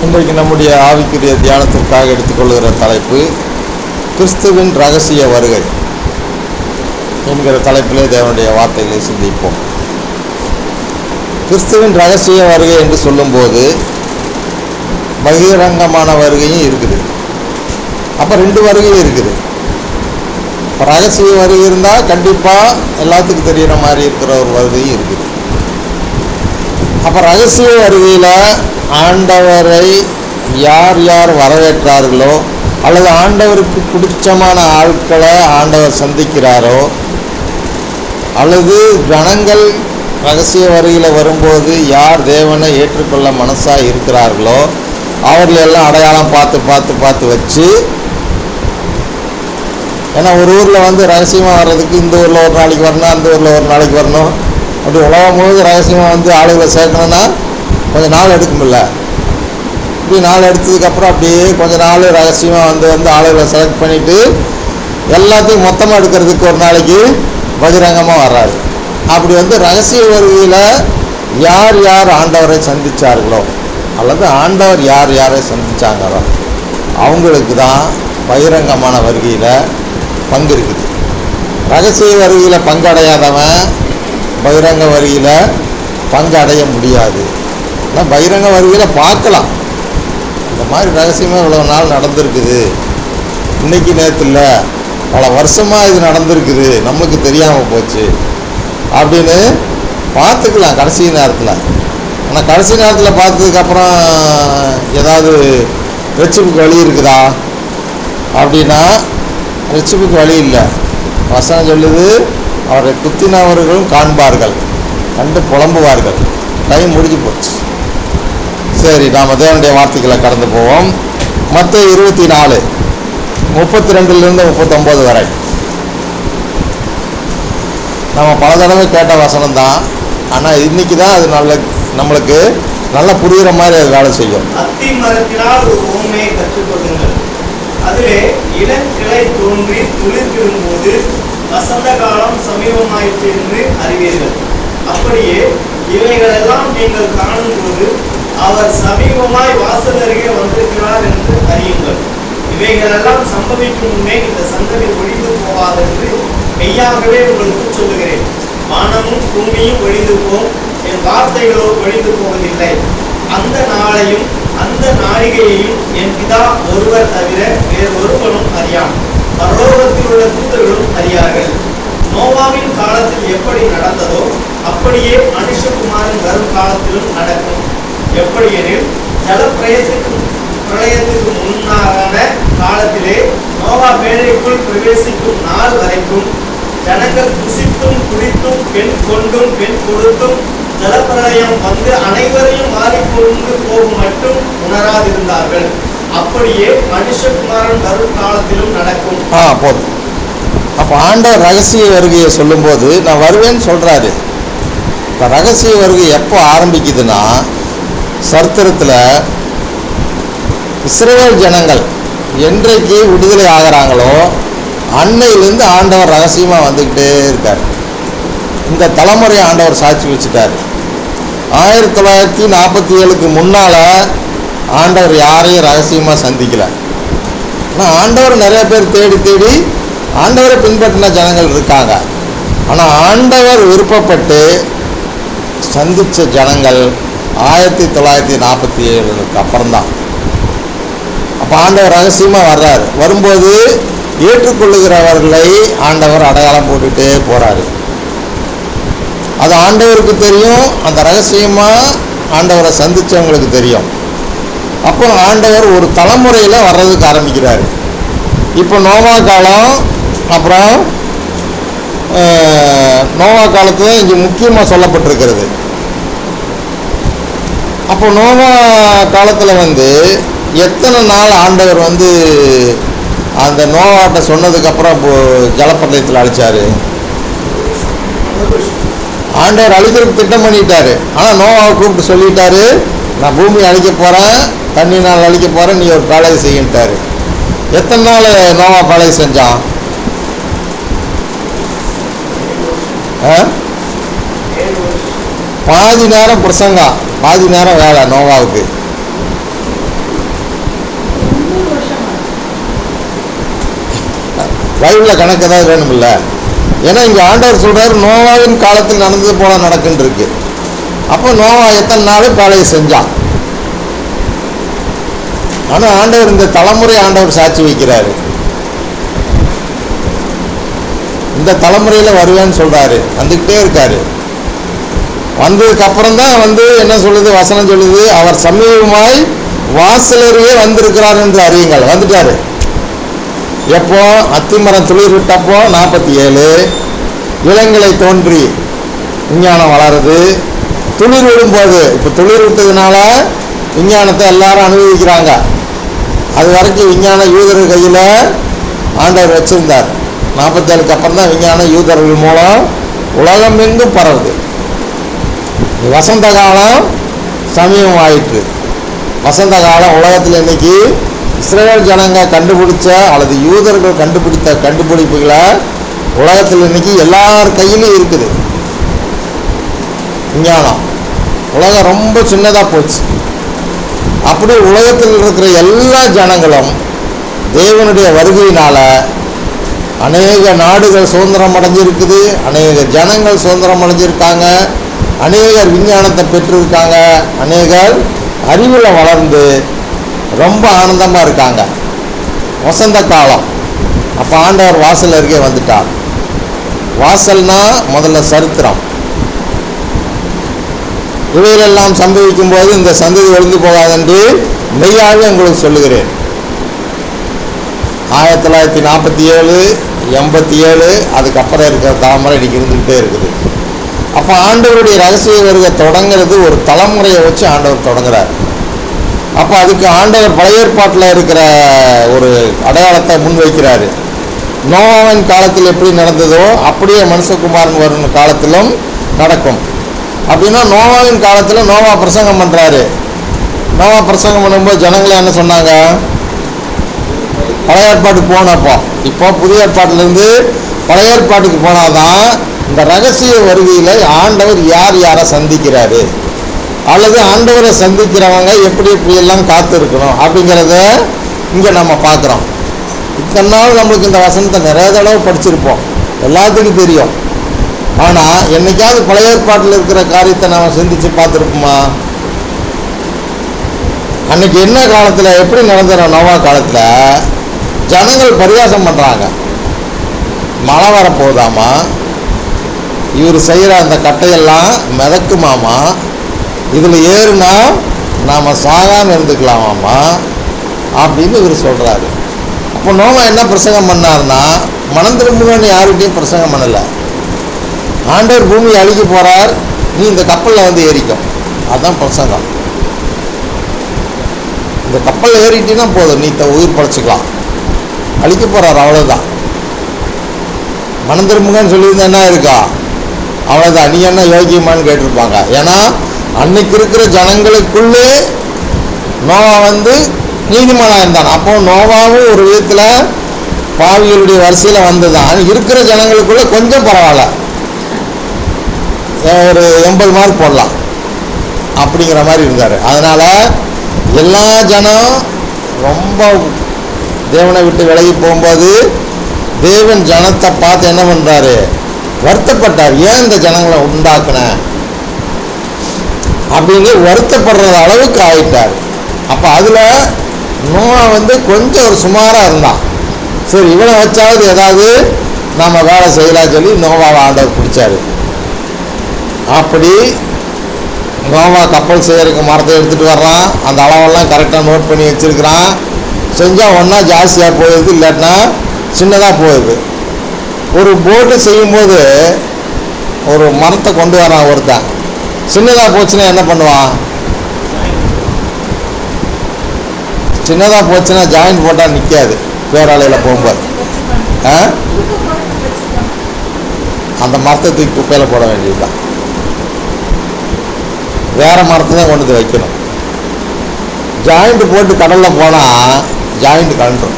இன்றைக்கு நம்முடைய ஆவிக்குரிய தியானத்திற்காக எடுத்துக்கொள்கிற தலைப்பு கிறிஸ்துவின் இரகசிய வருகை என்கிற தலைப்பிலே தேவனுடைய வார்த்தைகளை சிந்திப்போம். கிறிஸ்துவின் இரகசிய வருகை என்று சொல்லும்போது பகிரங்கமான வருகையும் இருக்குது, அப்போ ரெண்டு வருகையும் இருக்குது. இப்போ ரகசிய வருகை இருந்தால் கண்டிப்பாக எல்லாத்துக்கும் தெரிகிற மாதிரி இருக்கிற ஒரு வருகையும் இருக்குது. அப்போ ரகசிய வருகையில் ஆண்டவரை யார் யார் வரவேற்றார்களோ அல்லது ஆண்டவருக்கு பிடிச்சமான ஆட்களை ஆண்டவர் சந்திக்கிறாரோ அல்லது ஜனங்கள் ரகசிய வருகையில் வரும்போது யார் தேவனை ஏற்றுக்கொள்ள மனசாக இருக்கிறார்களோ அவர்களெல்லாம் அடையாளம் பார்த்து வச்சு, ஏன்னா ஒரு ஊரில் வந்து ரகசியமாக வர்றதுக்கு இந்த ஊரில் ஒரு நாளைக்கு வரணும், அந்த ஊரில் ஒரு நாளைக்கு வரணும், அப்படி உலகம் முழுவதும் ரகசியமாக வந்து ஆளுகளை சேர்க்கணுன்னா கொஞ்சம் நாள் எடுக்குமில்ல. இப்படி நாள் எடுத்ததுக்கப்புறம் அப்படியே கொஞ்சம் நாள் ரகசியமாக வந்து ஆளுகளை செலக்ட் பண்ணிவிட்டு எல்லாத்தையும் மொத்தமாக எடுக்கிறதுக்கு ஒரு நாளைக்கு பகிரங்கமாக வர்றாரு. அப்படி வந்து ரகசிய வருகையில் யார் யார் ஆண்டவரை சந்தித்தார்களோ அல்லது ஆண்டவர் யார் யாரை சந்தித்தாங்களோ அவங்களுக்கு தான் பகிரங்கமான வருகையில் பங்கு இருக்குது. ரகசிய வருகையில் பங்கடையாதவன் பகிரங்க வருகையில் பங்கு அடைய முடியாது. ஆனால் பகிரங்க வருகையில் பார்க்கலாம், இந்த மாதிரி ரகசியமாக இவ்வளோ நாள் நடந்திருக்குது, இன்றைக்கி நேற்று இல்லை பல வருஷமாக இது நடந்திருக்குது, நம்மளுக்கு தெரியாமல் போச்சு அப்படின்னு பார்த்துக்கலாம் கடைசி நேரத்தில். ஆனால் கடைசி நேரத்தில் பார்த்ததுக்கப்புறம் ஏதாவது ரட்சிப்புக்கு வழி இருக்குதா அப்படின்னா ரட்சிப்புக்கு வழி இல்லை. வசனம் சொல்லுது, அவரை குத்தினவர்களும் காண்பார்கள், கண்டு புலம்புவார்கள். டைம் முடிஞ்சு போச்சு. சரி, நாம் தேவனுடைய வார்த்தைகளை கடந்து போவோம். மத்தேயு 24 32 39 வரை நம்ம பல தடவை கேட்ட வசனம் தான். ஆனால் இன்னைக்கு தான் அது நம்மளுக்கு நல்லா புரிகிற மாதிரி அது வேலை செய்யும். அத்தி மரத்தினால் ஒரு உவமையை கற்றுக்கொள்ளுங்கள். அதிலே இளங்கிளை தோன்றி துளிர்விடும் போது வசந்த காலம் சமீபமாயிற்று என்று அறிவீர்கள். அப்படியே இவைகளெல்லாம் நீங்கள் காணும் போது அவர் சமீபமாய் வாசல் அருகே வந்திருக்கிறார் என்று அறியுங்கள். இவைகளெல்லாம் சம்பவிக்கும் முன்னே இந்த சந்ததி ஒழிந்து போகாதென்று மெய்யாகவே உங்களுக்கு சொல்லுகிறேன். வானமும் பூமியும் ஒழிந்து போம், என் வார்த்தைகளோ ஒழிந்து போவதில்லை. அந்த நாளையும் அந்த நாழிகையையும் என் பிதா ஒருவர் தவிர வேறு ஒருவனும் அறியான், பரலோகத்தில் உள்ள தூதர்களும் அறியார்கள். நோவாவின் காலத்தில் எப்படி நடந்ததோ அப்படியே மனுஷகுமாரின் வரும் காலத்திலும் நடக்கும். எப்படியெனில் பிரளயத்துக்கு முன்னான காலத்திலே நோவா பேழைக்குள் பிரவேசிக்கும் நாள் வரைக்கும் ஜனங்கள் புசித்தும் குடித்தும் பெண் கொண்டும் பெண் கொடுத்தும் ஜலப்பிரளயம் வந்து அனைவரையும் மாறிக்கொண்டு போகும் மட்டும் உணராதிருந்தார்கள். அப்படியே மனுஷகுமாரன் வரும் காலத்திலும் நடக்கும். போதும். அப்போ ஆண்டவர் ரகசிய வருகையை சொல்லும்போது நான் வருவேன்னு சொல்கிறாரு. இப்போ ரகசிய வருகை எப்போ ஆரம்பிக்குதுன்னா, சரித்திரத்தில் இஸ்ரவேல் ஜனங்கள் என்றைக்கு விடுதலை ஆகிறாங்களோ அன்னையிலேருந்து ஆண்டவர் ரகசியமாக வந்துக்கிட்டே இருக்கார். இந்த தலைமுறை ஆண்டவர் சாட்சி வச்சுட்டார். 1947க்கு முன்னால் ஆண்டவர் யாரையும் ரகசியமாக சந்திக்கலை. ஆனால் ஆண்டவர் நிறைய பேர் தேடி ஆண்டவரை பின்பற்றின ஜனங்கள் இருக்காங்க. ஆனால் ஆண்டவர் விருப்பப்பட்டு சந்தித்த ஜனங்கள் 1947க்கு அப்புறம்தான். அப்போ ஆண்டவர் ரகசியமாக வர்றாரு. வரும்போது ஏற்றுக்கொள்ளுகிறவர்களை ஆண்டவர் அடையாளம் போட்டுகிட்டே போகிறாரு. அது ஆண்டவருக்கு தெரியும், அந்த ரகசியமாக ஆண்டவரை சந்தித்தவங்களுக்கு தெரியும். அப்போ ஆண்டவர் ஒரு தலைமுறையில் வர்றதுக்கு ஆரம்பிக்கிறார். இப்போ நோவா காலம், அப்புறம் நோவா காலத்தில் இங்கே முக்கியமாக சொல்லப்பட்டிருக்கிறது. அப்போ நோவா காலத்தில் எத்தனை நாள் ஆண்டவர் அந்த நோவாட்ட சொன்னதுக்கப்புறம் ஜலப்பிரளயத்தில் அழிச்சார். ஆண்டவர் அழிக்கிறதுக்கு திட்டம் பண்ணிட்டாரு. ஆனால் நோவாவை கூப்பிட்டு சொல்லிட்டாரு, நான் பூமி அழிக்க போகிறேன், தண்ணி நாள் அழிக்க போகிறேன், நீ ஒரு பாளையை செய்யிட்டாரு. எத்தனை நாள் நோவா பாளையை செஞ்சான்? பாதி நேரம் பிரசங்கம், பாதி நேரம் வேலை நோவாவுக்கு. பைபிளில் கணக்கு ஏதாவது வேணுமில்ல. ஏன்னா இங்கே ஆண்டவர் சொல்கிறார் நோவாவின் காலத்தில் நடந்தது போல நடக்குன்னு இருக்கு. அப்போ நோவா எத்தனை நாள் வேலையை செஞ்சான். ஆனால் ஆண்டவர் இந்த தலைமுறை ஆண்டவர் சாட்சி வைக்கிறாரு. இந்த தலைமுறையில் வருவேன்னு சொல்கிறாரு, வந்துக்கிட்டே இருக்காரு. வந்ததுக்கு அப்புறம் தான் என்ன சொல்லுது வசனம் சொல்லுது, அவர் சமீபமாய் வாசலருகே வந்திருக்கிறார் என்று அறியுங்கள். வந்துட்டாரு. எப்போ? அத்திமரம் துளிர் விட்டப்போ 47, இளங்களை தோன்றி விஞ்ஞானம் வளருது. துளிர் விடும்போது, இப்போ துளிர் விட்டதுனால விஞ்ஞானத்தை எல்லாரும் அனுபவிக்கிறாங்க. அது வரைக்கும் விஞ்ஞானம் யூதர் கையில் ஆண்டவர் வச்சிருந்தார். 47க்கு அப்புறம் தான் விஞ்ஞானம் யூதர்கள் மூலம் உலகம் எங்கும் பரவுது. வசந்த காலம் சமீபம் ஆயிற்று. வசந்த காலம் உலகத்தில் இன்னைக்கு இஸ்ரேல் ஜனங்க கண்டுபிடிச்ச அல்லது யூதர்கள் கண்டுபிடித்த கண்டுபிடிப்புகளை உலகத்தில் இன்னைக்கு எல்லார் கையிலும் இருக்குது. விஞ்ஞானம் உலகம் ரொம்ப சின்னதாக போச்சு. அப்படி உலகத்தில் இருக்கிற எல்லா ஜனங்களும் தேவனுடைய வருகையினால அநேக நாடுகள் சுதந்திரம் அடைஞ்சிருக்குது, அநேக ஜனங்கள் சுதந்திரம் அடைஞ்சிருக்காங்க, அநேகர் விஞ்ஞானத்தை பெற்றிருக்காங்க, அநேகர் அறிவில் வளர்ந்து ரொம்ப ஆனந்தமாக இருக்காங்க. வசந்த காலம். அப்போ ஆண்டவர் வாசல் அருகே வந்துட்டார். வாசல்னா முதல்ல சரித்திரம். இவைகளெல்லாம் சம்பவிக்கும் போது இந்த சந்ததி ஒழிந்து போகாதென்று மெய்யாகவே உங்களுக்கு சொல்லுகிறேன். 1947, 87 அதுக்கப்புறம் இருக்கிற தலைமுறை இன்னைக்கு இருந்துக்கிட்டே இருக்குது. அப்போ ஆண்டவருடைய ரகசிய வருகை தொடங்கிறது ஒரு தலைமுறையை வச்சு ஆண்டவர் தொடங்குறார். அப்போ அதுக்கு ஆண்டவர் பழைய ஏற்பாட்டில் இருக்கிற ஒரு அடையாளத்தை முன்வைக்கிறாரு. நோவாவின் காலத்தில் எப்படி நடந்ததோ அப்படியே மனுஷகுமாரன் வரும் காலத்திலும் நடக்கும். அப்படின்னா நோவாவின் காலத்தில் நோவா பிரசங்கம் பண்ணுறாரு. நோவா பிரசங்கம் பண்ணும்போது ஜனங்களை என்ன சொன்னாங்க? பழைய ஏற்பாட்டுக்கு போனப்போ. இப்போ புதிய ஏற்பாட்டிலேருந்து பழைய ஏற்பாட்டுக்கு போனாதான் இந்த ரகசிய வருகையில் ஆண்டவர் யார் யாரை சந்திக்கிறாரு, அல்லது ஆண்டவரை சந்திக்கிறவங்க எப்படி எப்படியெல்லாம் காத்து இருக்கணும் அப்படிங்கிறத இங்கே நம்ம பார்க்குறோம். இத்தனை நாள் நம்மளுக்கு இந்த வசனத்தை நிறைய தடவை படிச்சிருப்போம், எல்லாத்துக்கும் தெரியும். ஆனால் என்னைக்காவது பழைய ஏற்பாட்டில் இருக்கிற காரியத்தை நாம் சிந்திச்சு பார்த்துருப்போமா? அன்னைக்கு என்ன காலத்தில் எப்படி நடந்துடும்? நோவா காலத்தில் ஜனங்கள் பரிகாசம் பண்ணுறாங்க. மழை வரப்போகுதாமா, இவர் செய்கிற அந்த கட்டையெல்லாம் மிதக்குமாமா, இதில் ஏறுனா நாம் சாகாமல் இருந்துக்கலாமாம்மா அப்படின்னு இவர் சொல்கிறாரு. அப்போ நோவா என்ன பிரசங்கம் பண்ணார்னா, மனம் திரும்புங்கன்னு யாருக்கிட்டையும் பிரசங்கம் பண்ணலை. ஆண்டவர் பூமியை அழிக்க போகிறார், நீ இந்த கப்பலில் ஏறிக்கும், அதுதான் பிரசங்கம். இந்த கப்பலில் ஏறிட்டீங்கன்னா போதும், நீ உயிர் படைச்சிக்கலாம். அழிக்க போகிறார், அவ்வளோதான். மனம் திரும்புங்கன்னு சொல்லியிருந்தா என்ன இருக்கா? அவ்வளோதான். நீ என்ன யோகியமானு கேட்டிருப்பாங்க. ஏன்னா அன்னைக்கு இருக்கிற ஜனங்களுக்குள்ளே நோவா நீதிமானாக இருந்தான். அப்போ நோவாவும் ஒரு விதத்தில் பாவிகளுடைய வரிசையில் வந்துதான். இருக்கிற ஜனங்களுக்குள்ளே கொஞ்சம் பரவாயில்ல, ஒரு 80 மார்க் போடலாம் அப்படிங்கிற மாதிரி இருந்தார். அதனால் எல்லா ஜனம் ரொம்ப தேவனை விட்டு விலகி போகும்போது தேவன் ஜனத்தை பார்த்து என்ன பண்ணுறாரு? வருத்தப்பட்டார். ஏன் இந்த ஜனங்களை உண்டாக்குன அப்படின்னு வருத்தப்படுற அளவுக்கு ஆயிட்டார். அப்போ அதில் நோவா கொஞ்சம் ஒரு சுமாராக இருந்தான். சரி, இவனை வச்சாவது ஏதாவது நம்ம வேலை செய்யலாம் சொல்லி நோவாவை ஆண்டவர் பிடிச்சாரு. அப்படி நோவா கப்பல் செய்யறதுக்கு மரத்தை எடுத்துகிட்டு வர்றான். அந்த அளவெல்லாம் கரெக்டாக நோட் பண்ணி வச்சுருக்கிறான். செஞ்சால் ஒன்றா ஜாஸ்தியாக போயிடுது, இல்லாட்டினா சின்னதாக போயிடுது. ஒரு போட்டு செய்யும்போது ஒரு மரத்தை கொண்டு வரான் ஒருத்தன். சின்னதாக போச்சுன்னா என்ன பண்ணுவான்? சின்னதாக போச்சுன்னா ஜாயிண்ட் போட்டால் நிற்காது பேராலையில் போகும்போது. அந்த மரத்தை தூக்கி குப்பையில் போட வேண்டியதுதான். வேறு மரத்தை தான் கொண்டு வந்து வைக்கணும். ஜாயிண்ட் போட்டு கடலில் போனால் ஜாயிண்ட் கலண்டுரும்.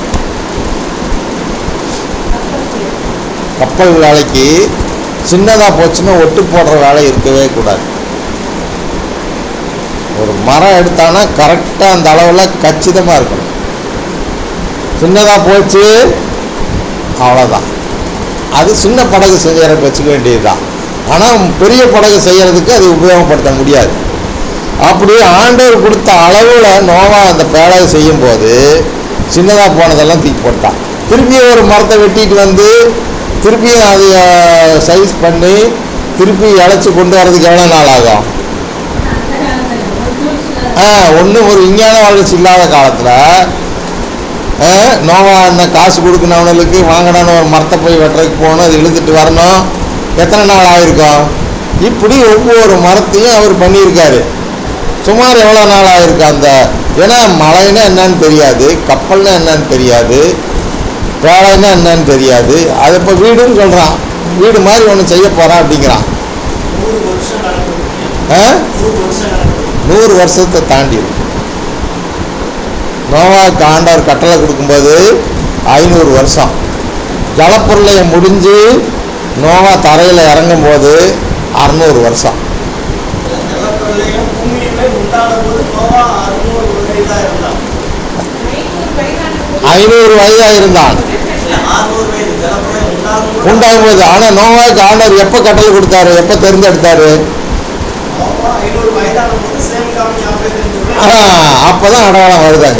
கப்பல் வேலைக்கு சின்னதாக போச்சுன்னா ஒட்டு போடுற வேலை இருக்கவே கூடாது. ஒரு மரம் எடுத்தானா கரெக்டாக அந்த அளவில் கச்சிதமாக இருக்கணும். சின்னதாக போச்சு அவ்வளோதான். அது சின்ன படகு செய்யறதுக்கு வச்சுக்க வேண்டியதுதான். ஆனால் பெரிய படகு செய்யறதுக்கு அது உபயோகப்படுத்த முடியாது. அப்படி ஆண்டவர் கொடுத்த அளவில் நோவா அந்த பேழையை செய்யும்போது சின்னதாக போனதெல்லாம் தூக்கி போட்டான். திருப்பியும் ஒரு மரத்தை வெட்டிட்டு வந்து திருப்பியும் அதை சைஸ் பண்ணி திருப்பி இழைச்சி கொண்டு வர்றதுக்கு எவ்வளோ நாள் ஆகும்? ஒன்றும் ஒரு விஞ்ஞான வளர்ச்சி இல்லாத காலத்தில் நோவா அந்த காசு கொடுக்கணவனுக்கு வாங்கினான்னு ஒரு மரத்தை போய் வெட்டுறதுக்கு போகணும், அது இழுத்துட்டு வரணும், எத்தனை நாள் ஆகிருக்கும்? இப்படி ஒவ்வொரு மரத்தையும் அவர் பண்ணியிருக்காரு. சுமார் எவ்வளோ நாள் ஆகிருக்கு அந்த, ஏன்னா மழைன்னா என்னன்னு தெரியாது, கப்பல்னா என்னன்னு தெரியாது, பேழைன்னா என்னன்னு தெரியாது. அது இப்போ வீடுன்னு சொல்கிறான், வீடு மாதிரி ஒன்று செய்ய போகிறான் அப்படிங்கிறான். 100 வருஷத்தை தாண்டி இருக்கு. நோவாவுக்கு ஆண்டவர் கட்டளை கொடுக்கும்போது 500 வருஷம். ஜலப்பிரளயம் முடிஞ்சு நோவா தரையில் இறங்கும் போது 600 வருஷம். 500 வயதாக இருந்தான் உண்டாகும் போது. ஆனால் நோவாவுக்கு ஆண்டவர் எப்போ கட்டளை கொடுத்தாரு, எப்போ தேர்ந்தெடுத்தாரு? அப்போதான் அடையாளம் வருதாங்க.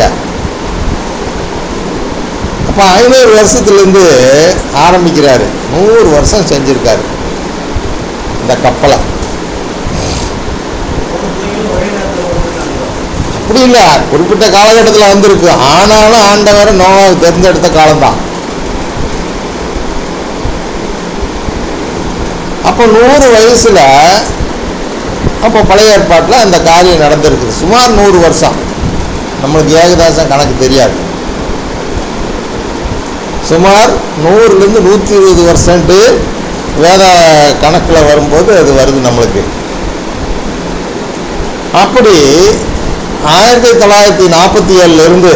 அப்போ 500 வருஷத்துலேருந்து ஆரம்பிக்கிறாரு. 100 வருஷம் செஞ்சிருக்காரு இந்த கப்பலை. அப்படி இல்லை, குறிப்பிட்ட காலகட்டத்தில் வந்திருக்கு. ஆனாலும் ஆண்டவர் நோவாவை தேர்ந்தெடுத்த காலம்தான். அப்போ 100 வயசுல அப்போ பழைய ஏற்பாட்டில் அந்த காரியம் நடந்திருக்குது. சுமார் 100 வருஷம். நம்மளுக்கு ஏகதாசம் கணக்கு தெரியாது. சுமார் 100லேருந்து 120 வருஷன்ட்டு வேத கணக்கில் வரும்போது அது வருது நம்மளுக்கு. அப்படி 1947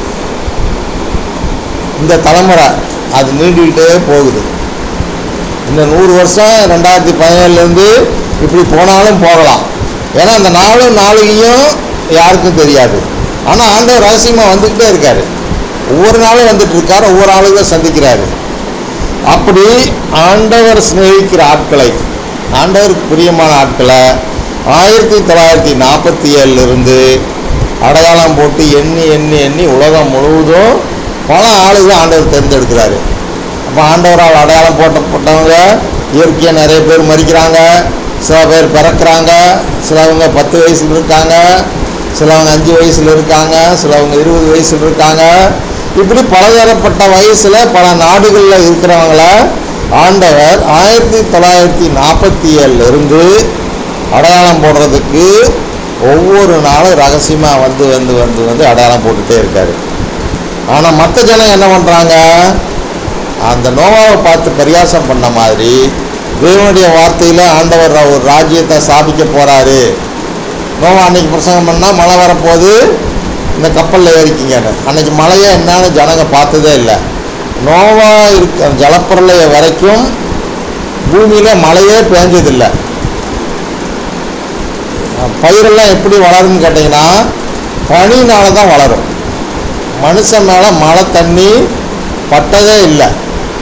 இந்த தலைமுறை அது நீண்டுகிட்டே போகுது. இந்த 100 வருஷம் 2017 இப்படி போனாலும் போகலாம். ஏன்னா அந்த நாளையும் யாருக்கும் தெரியாது. ஆனால் ஆண்டவர் ரகசியமாக வந்துக்கிட்டே இருக்காரு. ஒவ்வொரு நாளும் வந்துட்டு இருக்காரு, ஒவ்வொரு ஆளுகளை சந்திக்கிறாரு. அப்படி ஆண்டவர் சிநேகிக்கிற ஆட்களை, ஆண்டவருக்கு பிரியமான ஆட்களை 1947 அடையாளம் போட்டு எண்ணி எண்ணி எண்ணி உலகம் முழுவதும் பல ஆளுகள் ஆண்டவர் தேர்ந்தெடுக்கிறாரு. அப்போ ஆண்டவரால் அடையாளம் போட்டவங்க இயற்கையாக நிறைய பேர் மறிக்கிறாங்க, சில பேர் பிறக்கிறாங்க, சிலவங்க 10 வயசில் இருக்காங்க, சிலவங்க 5 வயசில் இருக்காங்க, சிலவங்க 20 வயசில் இருக்காங்க. இப்படி பலதரப்பட்ட வயசில் பல நாடுகளில் இருக்கிறவங்கள ஆண்டவர் 1947 அடையாளம் போடுறதுக்கு ஒவ்வொரு நாளும் ரகசியமாக வந்து அடையாளம் போட்டுகிட்டே இருக்காரு. ஆனால் மற்ற ஜனம் என்ன பண்ணுறாங்க? அந்த நோவாவை பார்த்து பரியாசம் பண்ண மாதிரி தேவனுடைய வார்த்தையில் ஆண்டவர் ஒரு ராஜ்யத்தை ஸ்தாபிக்க போகிறாரு. நோவா அன்னைக்கு பிரசங்கம் பண்ணால் மழை வரப்போது இந்த கப்பலில் ஏறிக்கிங்கன்னு. அன்னைக்கு மழையை என்னன்னு ஜனங்க பார்த்ததே இல்லை. நோவா ஜலப்பிரளய வரைக்கும் பூமியில் மழையே பேஞ்சதில்லை. பயிரெல்லாம் எப்படி வளரும்னு கேட்டிங்கன்னா பனினால தான் வளரும். மனுஷன் மேலே மழை தண்ணி பட்டதே இல்லை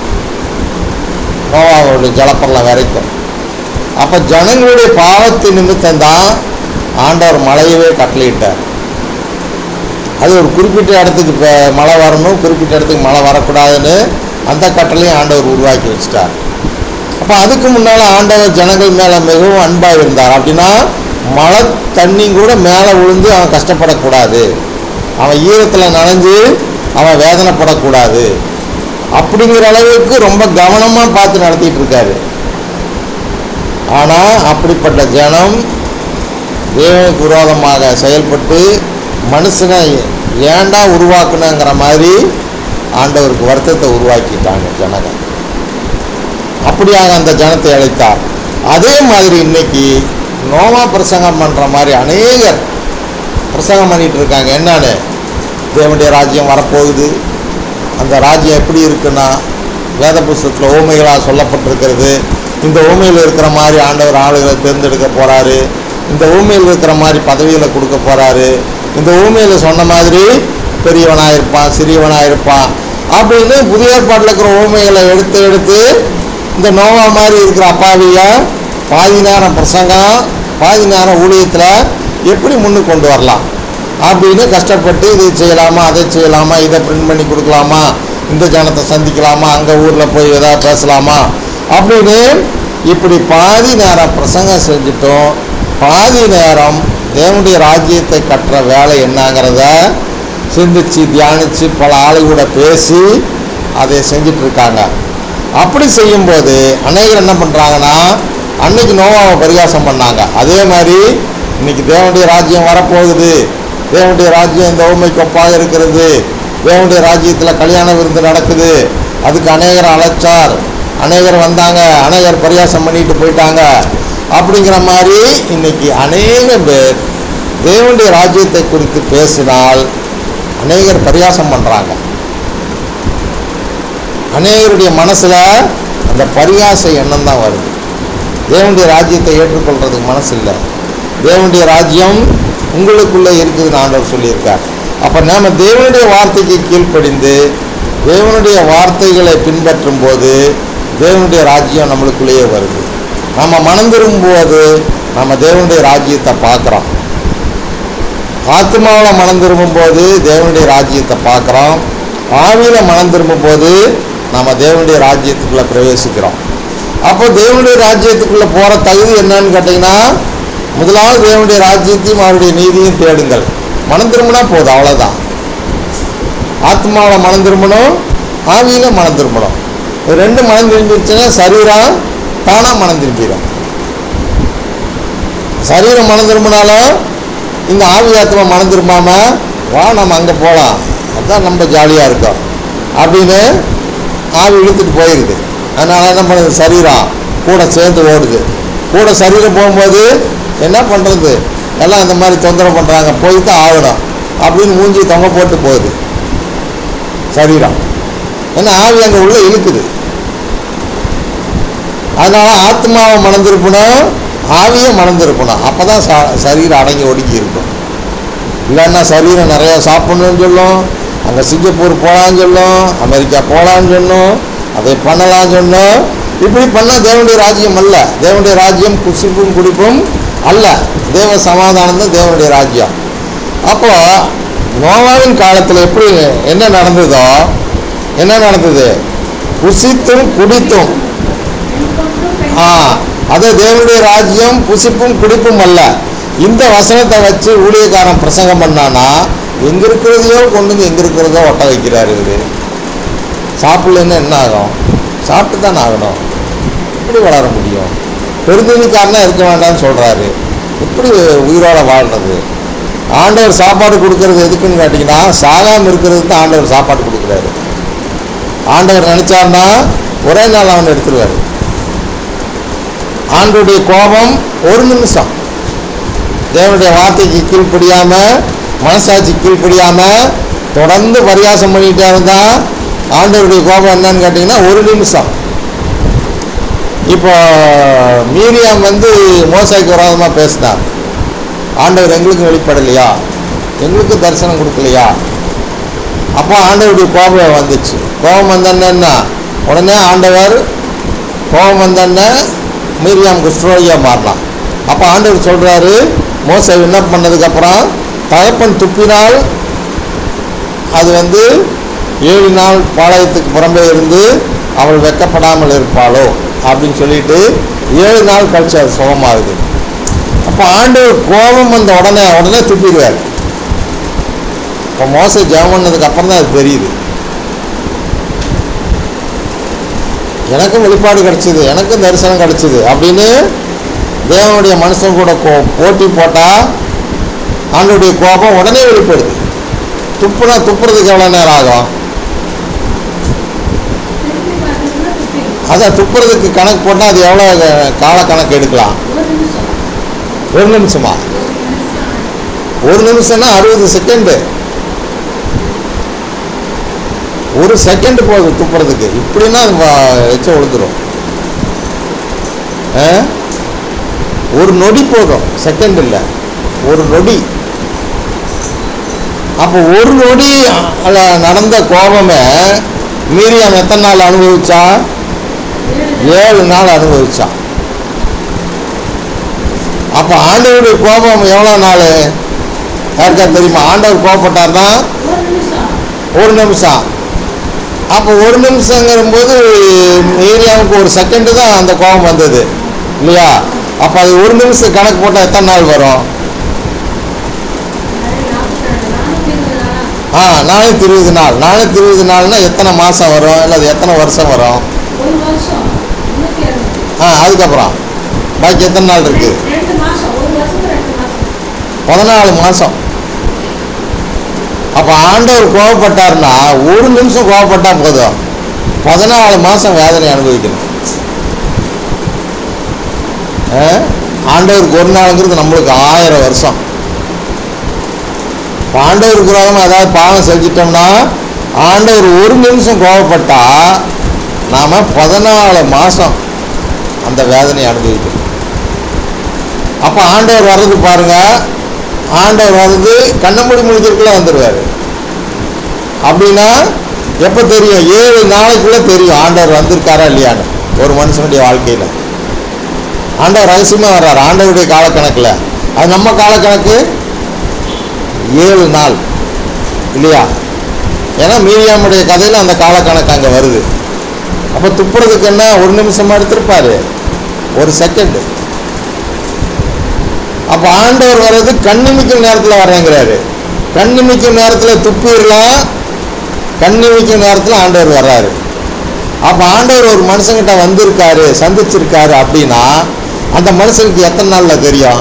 நோவாவுடைய ஜலப்பிரளயம் வரைக்கும். அப்போ ஜனங்களுடைய பாவத்தின் நிமித்தம்தான் ஆண்டவர் மழையவே கட்டளையிட்டார். அது ஒரு குறிப்பிட்ட இடத்துக்கு இப்போ மழை வரணும், குறிப்பிட்ட இடத்துக்கு மழை வரக்கூடாதுன்னு அந்த கட்டளையும் ஆண்டவர் உருவாக்கி வச்சிட்டார். அப்போ அதுக்கு முன்னால் ஆண்டவர் ஜனங்கள் மேலே மிகவும் அன்பாக இருந்தார். அப்படின்னா மழை தண்ணி கூட மேலே விழுந்து அவன் கஷ்டப்படக்கூடாது, அவன் ஈரத்தில் நனைஞ்சு அவன் வேதனைப்படக்கூடாது அப்படிங்கிற அளவுக்கு ரொம்ப கவனமாக பார்த்து நடத்திட்டு இருக்காரு. ஆனால் அப்படிப்பட்ட ஜனம் தேவனுக்கு விரோதமாக செயல்பட்டு மனுஷனை ஏண்டா உருவாக்கணுங்கிற மாதிரி ஆண்டவருக்கு வருத்தத்தை உருவாக்கிட்டாங்க ஜனங்க. அப்படியாக அந்த ஜனத்தை அழைத்தார். அதே மாதிரி இன்னைக்கு நோவா பிரசங்கம் பண்ணுற மாதிரி அநேகர் பிரசங்கம் பண்ணிகிட்டு இருக்காங்க. என்னன்னு? தேவனுடைய ராஜ்யம் வரப்போகுது, அந்த ராஜ்யம் எப்படி இருக்குன்னா வேத புஸ்தகத்தில் ஊமைகளாக சொல்லப்பட்டிருக்கிறது. இந்த ஊமையில் இருக்கிற மாதிரி ஆண்டவர் ஆளுகளை தேர்ந்தெடுக்க போகிறாரு, இந்த ஊமையில் இருக்கிற மாதிரி பதவிகளை கொடுக்க போகிறாரு, இந்த ஊமையில் சொன்ன மாதிரி பெரியவனாக இருப்பான், சிறியவனாக இருப்பான், அப்படின்னு புதிய ஏற்பாட்டில் இருக்கிற ஊமைகளை எடுத்து எடுத்து இந்த நோவா மாதிரி இருக்கிற அப்பாவிய பாதி நேரம் பிரசங்கம் பாதி நேரம் ஊழியத்தில் எப்படி முன்னுக்கு கொண்டு வரலாம் அப்படின்னு கஷ்டப்பட்டு இதை செய்யலாமா அதை செய்யலாமா இதை பிரிண்ட் பண்ணி கொடுக்கலாமா இந்த ஜனத்தை சந்திக்கலாமா அங்கே ஊரில் போய் எதாவது பேசலாமா அப்படின்னு இப்படி பாதி நேரம் பிரசங்கம் செஞ்சுட்டோம் பாதி நேரம் தேவனுடைய ராஜ்யத்தை கட்டுற வேலை என்னங்கிறத சிந்திச்சு தியானித்து பல ஆளுகளோட பேசி அதை செஞ்சிட்ருக்காங்க. அப்படி செய்யும்போது அநேகர் என்ன பண்ணுறாங்கன்னா அன்னைக்கு நோவாவை பரிகாசம் பண்ணாங்க. அதே மாதிரி இன்னைக்கு தேவனுடைய ராஜ்யம் வரப்போகுது, தேவனுடைய ராஜ்யம் இந்த ஊமைக்கு ஒப்பாக இருக்கிறது, தேவனுடைய ராஜ்யத்தில் கல்யாண விருந்து நடக்குது, அதுக்கு அநேகர் அழைச்சார், அநேகர் வந்தாங்க, அநேகர் பரிகாசம் பண்ணிட்டு போயிட்டாங்க அப்படிங்கிற மாதிரி இன்னைக்கு அநேக பேர் தேவனுடைய ராஜ்யத்தை குறித்து பேசினால் அநேகர் பரிகாசம் பண்ணுறாங்க. அநேகருடைய மனசில் அந்த பரிகாச எண்ணம் தான் வருது. தேவனுடைய ராஜ்யத்தை ஏற்றுக்கொள்கிறதுக்கு மனசு இல்லை. தேவனுடைய ராஜ்யம் உங்களுக்குள்ளே இருக்குதுன்னு ஆண்டவர் சொல்லியிருக்கார். அப்போ நாம் தேவனுடைய வார்த்தைக்கு கீழ்ப்படிந்து தேவனுடைய வார்த்தைகளை பின்பற்றும் போது தேவனுடைய ராஜ்யம் நம்மளுக்குள்ளேயே வருது. நம்ம மனம் திரும்பும்போது நம்ம தேவனுடைய ராஜ்யத்தை பார்க்குறோம். ஆத்மாவில் மனம் திரும்பும்போது தேவனுடைய ராஜ்யத்தை பார்க்குறோம். ஆவியில் மனம் திரும்பும்போது நம்ம தேவனுடைய ராஜ்யத்துக்குள்ளே பிரவேசிக்கிறோம். அப்போ தேவனுடைய ராஜ்யத்துக்குள்ளே போகிற தகுதி என்னன்னு கேட்டிங்கன்னா, முதலாவது தேவனுடைய ராஜ்யத்தையும் அவருடைய நீதியும் தேடுங்கள். மனம் திரும்பினா போதும், அவ்வளோதான். ஆத்மாவில் மனம் திரும்பணும், ஆவியில் மனம் திரும்பணும். ரெண்டு மனம் திரும்பிடுச்சுன்னா சரீரம் தானாக மனம் திரும்பிடும். சரீரம் மனம் திரும்பினாலும் இந்த ஆவி ஆத்மா மனம் திரும்பாமல் வா நம்ம அங்கே போகலாம், அதுதான் நம்ம ஜாலியாக இருக்கோம் அப்படின்னு ஆவி இழுத்துட்டு போயிடுது. அதனால் என்ன பண்ணுது, சரீரம் கூட சேர்ந்து ஓடுது. கூட சரீரம் போகும்போது என்ன பண்ணுறது, எல்லாம் இந்த மாதிரி தொந்தரவு பண்ணுறாங்க, போய் தான் ஆகணும் அப்படின்னு மூஞ்சி தொங்க போட்டு போகுது சரீரம். ஏன்னா ஆவி அங்கே உள்ள இழுக்குது. அதனால் ஆத்மாவை மணந்திருக்கணும், ஆவியை மணந்திருக்கணும். அப்போ தான் சரீரம் அடங்கி ஒடுக்கி இருக்கும். இல்லைன்னா சரீரம் நிறையா சாப்பிட்ணுன்னு சொல்லும், அங்கே சிங்கப்பூர் போகலான்னு சொல்லும், அமெரிக்கா போகலான்னு சொன்னோம், அதை பண்ணலான்னு சொன்னோம். இப்படி பண்ணால் தேவனுடைய ராஜ்யம் அல்ல. தேவனுடைய ராஜ்யம் குசிப்பும் குடிப்பும் அல்ல, தேவ சமாதானம் தான் தேவனுடைய ராஜ்யம். அப்போ நோவாவின் காலத்தில் எப்படி என்ன நடந்ததோ, என்ன நடந்தது, புசித்தும் குடித்தும். அது தேவனுடைய ராஜ்யம் புசிப்பும் குடிப்பும் அல்ல. இந்த வசனத்தை வச்சு ஊழியக்காரன் பிரசங்கம் பண்ணானா எங்கே இருக்கிறதையோ கொண்டு வந்து எங்கே இருக்கிறதோ ஒட்ட வைக்கிறாரு. இவர் சாப்பிடலன்னு என்ன ஆகும், சாப்பிட்டு தான் ஆகணும். எப்படி வளர முடியும்? பெருந்தனிக்காரனா இருக்க வேண்டாம்னு சொல்கிறாரு. எப்படி உயிரோட வாழ்றது? ஆண்டவர் சாப்பாடு கொடுக்கறது எதுக்குன்னு கேட்டிங்கன்னா, சாகாமல் இருக்கிறது தான் ஆண்டவர் சாப்பாடு கொடுக்குறாரு. ஆண்டவர் நினச்சார்னா ஒரே நாள் அவனை எடுத்துருவார். ஆண்டவருடைய கோபம் ஒரு நிமிஷம். தேவனுடைய வார்த்தைக்கு கீழ்ப்படியாமல், மனசாட்சி கீழ்ப்படியாமல் தொடர்ந்து பரிகாசம் பண்ணிகிட்டே இருந்தால் ஆண்டவருடைய கோபம் என்னன்னு கேட்டிங்கன்னா ஒரு நிமிஷம். இப்போ மீரியாம் மோசேக்கு விரோதமாக பேசினார். ஆண்டவர் எங்களுக்கு வெளிப்படலையா, எங்களுக்கு தரிசனம் கொடுக்கலையா? அப்போ ஆண்டவருடைய கோபம் வந்துச்சு. கோபம் வந்தோன்னா உடனே ஆண்டவர் கோபம் வந்தோன்னே மீரியாம் குஷ்டரோகியாக மாறலாம். அப்போ ஆண்டவர் சொல்கிறாரு, மோசே விண்ணப்பம் பண்ணதுக்கப்புறம் தகப்பன் துப்பினால் அது 7 நாள் பாளையத்துக்கு புறம்பே இருந்து அவள் வெக்கப்படாமல் இருப்பாளோ அப்படின்னு சொல்லிட்டு 7 நாள் கழிச்சு அது சுகமாகுது. அப்போ ஆண்டவர் கோபம் வந்த உடனே துப்பிடுவார். இப்போ மோசே ஜெபம் பண்ணதுக்கு அப்புறம் தான் அது தெரியுது. எனக்கும் வெளிப்பாடு கிடச்சிது, எனக்கும் தரிசனம் கிடச்சிது அப்படின்னு தேவனுடைய மனுஷன் கூட போட்டி போட்டால் ஆண்டவருடைய கோபம் உடனே வெளிப்படுது. துப்புறதுக்கு எவ்வளோ நேரம் ஆகும்? அதான் துப்புறதுக்கு கணக்கு போட்டால் அது எவ்வளோ கால கணக்கு எடுக்கலாம்? 1 நிமிஷமா? 1 நிமிஷம்னா 60 செகண்டு. 1 செகண்ட் போகுது துப்புறதுக்கு. இப்படின்னா எச்ச விழுந்துடும். 1 நொடி போதும், செகண்ட் இல்லை, 1 நொடி. அப்போ 1 நொடி நடந்த கோபமே மீரியாம் எத்தனை நாள் அனுபவிச்சா? 7 நாள் அனுபவிச்சா. அப்ப ஆண்டவருடைய கோபம் எவ்வளவு நாள் யாருக்கா தெரியுமா? ஆண்டவர் கோபப்பட்டார்னா 1 நிமிஷம். அப்போ 1 நிமிஷங்கிற போது மீரியாவுக்கு 1 செகண்டு தான் அந்த கோபம் வந்தது இல்லையா? அப்போ அது 1 நிமிஷம் கணக்கு போட்டால் எத்தனை நாள் வரும்? 420 நாள். 420 நாள்னா எத்தனை மாதம் வரும்? இல்லை அது எத்தனை வருஷம் வரும்? அதுக்கப்புறம் பாக்கி எத்தனை நாள் இருக்கு? 14 மாதம். அப்போ ஆண்டவர் கோபப்பட்டார்னா 1 நிமிஷம் கோபப்பட்டா போதும், 14 மாதம் வேதனை அனுபவிக்கணும். ஆண்டவருக்கு 1 நாளுங்கிறது நம்மளுக்கு 1000 வருஷம். ஆண்டவருக்கு விரோதமாக ஏதாவது பாவம் செஞ்சிட்டோம்னா ஆண்டவர் 1 நிமிஷம் கோபப்பட்டா நாம் 14 மாதம் அந்த வேதனையை அனுபவிக்கணும். அப்போ ஆண்டவர் வர்றது பாருங்க, ஆண்டவர் வர்றது கண்ணமூடி முடிக்கிறதுக்குள்ள வந்துடுவார். அப்படின்னா எப்போ தெரியும்? 7 நாளைக்குள்ள தெரியும் ஆண்டவர் வந்திருக்காரா இல்லையான்னு. ஒரு மனுஷனுடைய வாழ்க்கையில் ஆண்டவர் ரகசியமாக வர்றார் ஆண்டவருடைய காலக்கணக்கில். அது நம்ம காலக்கணக்கு 7 நாள் இல்லையா? ஏன்னா மீரியாமுடைய கதையில் அந்த காலக்கணக்கு அங்கே வருது. அப்போ துப்புறதுக்கு என்ன 1 நிமிஷமாக எடுத்திருப்பாரு? 1 செகண்டு. அப்போ ஆண்டவர் வர்றது கண்ணிமிக்கும் நேரத்தில் வர்றேங்கிறாரு. கண்ணிமிக்கும் நேரத்தில் துப்பிடலாம், கண்ணிமிக்கும் நேரத்தில் ஆண்டவர் வர்றாரு. அப்போ ஆண்டவர் ஒரு மனுஷங்கிட்ட வந்திருக்காரு, சந்திச்சிருக்காரு அப்படின்னா அந்த மனுஷனுக்கு எத்தனை நாளில் தெரியும்?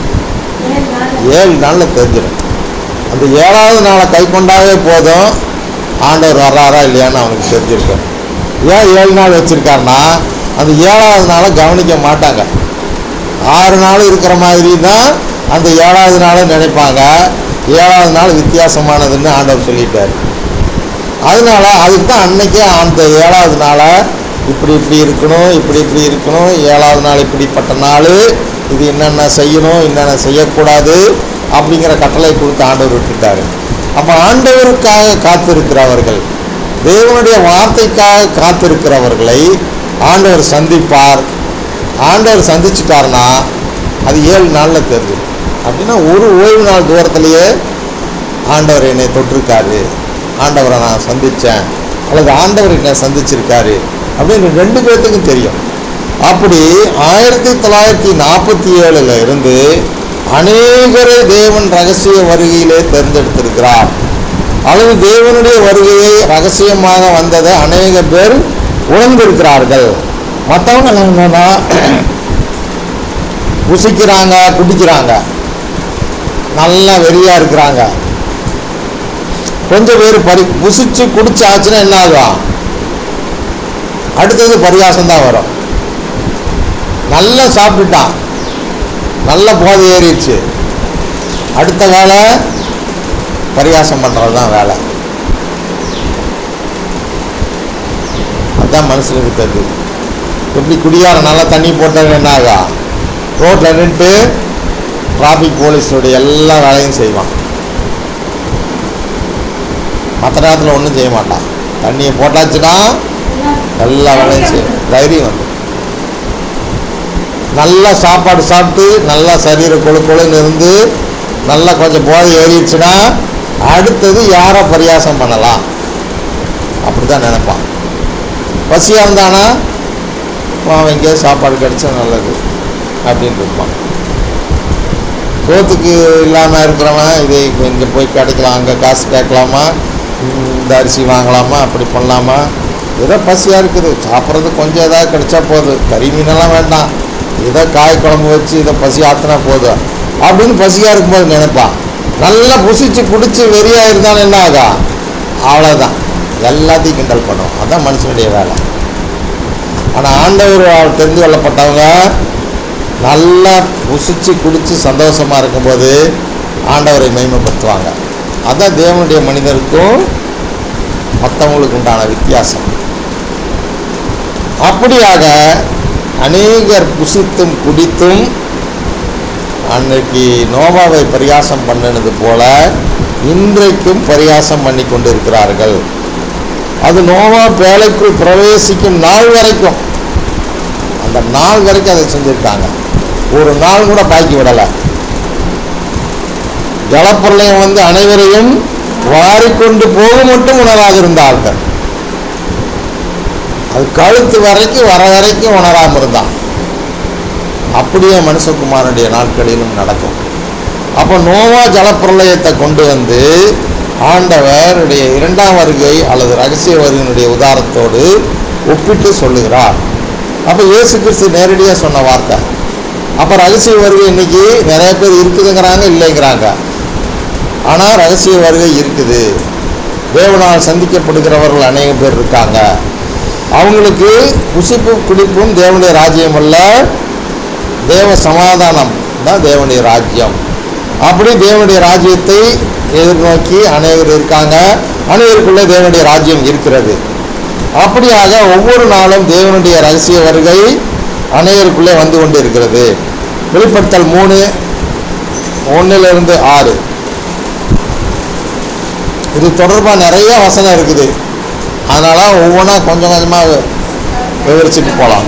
7 நாளில் தெரிஞ்சிடும். அந்த 7வது நாளை கை கொண்டாவே போதும் ஆண்டவர் வர்றாரா இல்லையான்னு அவனுக்கு தெரிஞ்சிருக்கும். ஏன் 7 நாள் வச்சுருக்காருன்னா அந்த 7வது நாளை கவனிக்க மாட்டாங்க. 6 நாள் இருக்கிற மாதிரி தான் அந்த 7வது நாளை நினைப்பாங்க. 7வது நாள் வித்தியாசமானதுன்னு ஆண்டவர் சொல்லிட்டார். அதனால அதுக்கு தான் அன்னைக்கே அந்த 7வது நாளை இப்படி இருக்கணும், இப்படி இருக்கணும், 7வது நாள் இப்படிப்பட்ட நாள், இது என்னென்ன செய்யணும் என்னென்ன செய்யக்கூடாது அப்படிங்கிற கட்டளை கொடுத்து ஆண்டவர் விட்டுட்டார். அப்போ ஆண்டவருக்காக காத்திருக்கிறவர்கள், தேவனுடைய வார்த்தைக்காக காத்திருக்கிறவர்களை ஆண்டவர் சந்திப்பார். ஆண்டவர் சந்திச்சுட்டார்னா அது 7 நாளில் தெரிஞ்சிடும். அப்படின்னா ஒரு ஓய்வு நாள் தூரத்திலேயே ஆண்டவர் என்னை தொட்டிருக்காரு, ஆண்டவரை நான் சந்தித்தேன், அல்லது ஆண்டவர் என்னை சந்திச்சிருக்காரு அப்படின்னு 2 பேர்த்துக்கும் தெரியும். அப்படி 1947 இருந்து அநேகரை தேவன் ரகசிய வருகையிலே தேர்ந்தெடுத்திருக்கிறார். அல்லது தேவனுடைய வருகையை ரகசியமாக வந்ததை அநேக பேர் உணர்ந்திருக்கிறார்கள். மற்றவங்க என்னன்னா புசிக்கிறாங்க, குடிக்கிறாங்க, நல்லா வெறியா இருக்கிறாங்க. கொஞ்சம் பேர் புசிச்சு குடிச்சாச்சுன்னா என்ன ஆகும்? அடுத்தது பரிகாசம் தான் வரும். நல்லா சாப்பிட்டுட்டான், நல்ல போதை ஏறிடுச்சு, அடுத்த வேலை பரிகாசம் பண்ணுறது தான் வேலை. அதுதான் மனுஷனுக்கு தெரியுது. எப்படி குடியார நல்லா தண்ணி போட்டால் என்ன ஆகும்? ரோட்டில் நின்று டிராஃபிக் போலீஸோடைய எல்லா வேலையும் செய்வான். மற்ற நேரத்தில் ஒன்றும் செய்ய மாட்டான். தண்ணியை போட்டாச்சுன்னா எல்லா வேலையும் செய்யும், தைரியம் வந்து. நல்லா சாப்பாடு சாப்பிட்டு நல்லா சரீர கொழுன்னு இருந்து நல்லா கொஞ்சம் போதை ஏறிடுச்சுன்னா அடுத்தது யாரை பரியாசம் பண்ணலாம் அப்படி தான் நினைப்பான். பசியாக இருந்தானா அவன் எங்கேயோ சாப்பாடு கிடச்சா நல்லது அப்படின்னு இருப்பான். சோத்துக்கு இல்லாமல் இருக்கிறவன் இதை இங்கே போய் கிடைக்கலாம், அங்கே காசு கேட்கலாமா, இந்த அரிசி வாங்கலாமா, அப்படி பண்ணலாமா, ஏதோ பசியாக இருக்குது சாப்பிட்றது கொஞ்சம் ஏதாவது கிடைச்சா போதும், கறி மீனெல்லாம் வேண்டாம், ஏதோ காய் குழம்பு வச்சு இதை பசி ஆற்றினா போதும் அப்படின்னு பசியாக இருக்கும்போது நினைப்பான். நல்லா புசிச்சு குடிச்சு வெறியாக இருந்தாலும் என்ன ஆகும்? அவ்வளோதான், எல்லாத்தையும் கிண்டல் பண்ணுவோம். அதுதான் மனுஷனுடைய வேலை. ஆனால் ஆண்டவர் தெரிந்து கொள்ளப்பட்டவங்க நல்லா புசிச்சு குடிச்சு சந்தோஷமாக இருக்கும்போது ஆண்டவரை மகிமைப்படுத்துவாங்க. அதுதான் தேவனுடைய மனிதருக்கும் மற்றவங்களுக்கு உண்டான வித்தியாசம். அப்படியாக அநேகர் புசித்தும் குடித்தும் அன்றைக்கு நோவாவை பரிகாசம் பண்ணினது போல இன்றைக்கும் பரிகாசம் பண்ணி கொண்டிருக்கிறார்கள். அது நோவா பேழைக்குள் பிரவேசிக்கும் நாள் வரைக்கும், அந்த நாள் வரைக்கும் அதை செஞ்சுருக்காங்க. ஒரு நாள் கூட பாக்கி விடலை. ஜலப்பிரளயம் வந்து அனைவரையும் வாரிக்கொண்டு போக மட்டும் உணராக இருந்தார்கள். அது கழுத்து வரைக்கும் வர வரைக்கும் உணராமல் இருந்தான். அப்படியே மனுஷகுமாரனுடைய நாட்களிலும் நடக்கும். அப்போ நோவா ஜலப்பிரளயத்தை கொண்டு வந்து ஆண்டவருடைய இரண்டாம் வருகை அல்லது ரகசிய வருகையினுடைய உதாரணத்தோடு ஒப்பிட்டு சொல்லுகிறார். அப்போ இயேசு கிறிஸ்து நேரடியாக சொன்ன வார்த்தை. அப்போ ரகசிய வருகை இன்னைக்கு நிறைய பேர் இருக்குதுங்கிறாங்க, இல்லைங்கிறாங்க. ஆனால் ரகசிய வருகை இருக்குது. தேவனால் சந்திக்கப்படுகிறவர்கள் அநேக பேர் இருக்காங்க. அவங்களுக்கு புசிப்பும் குடிப்பும் தேவனுடைய ராஜ்யம் அல்ல, தேவ சமாதானம் தான் தேவனுடைய ராஜ்யம். அப்படி தேவனுடைய ராஜ்யத்தை எதிர்நோக்கி அநேகர் இருக்காங்க. அநேகருக்குள்ளே தேவனுடைய ராஜ்யம் இருக்கிறது. அப்படியாக ஒவ்வொரு நாளும் தேவனுடைய ரகசிய வருகை அநேகருக்குள்ளே வந்து கொண்டு இருக்கிறது. வெளிப்படுத்தல் 3:1-6 இது தொடர்பாக நிறைய வசனம் இருக்குது. அதனால் ஒவ்வொன்றா கொஞ்சம் கொஞ்சமாக விவரிச்சுட்டு போகலாம்.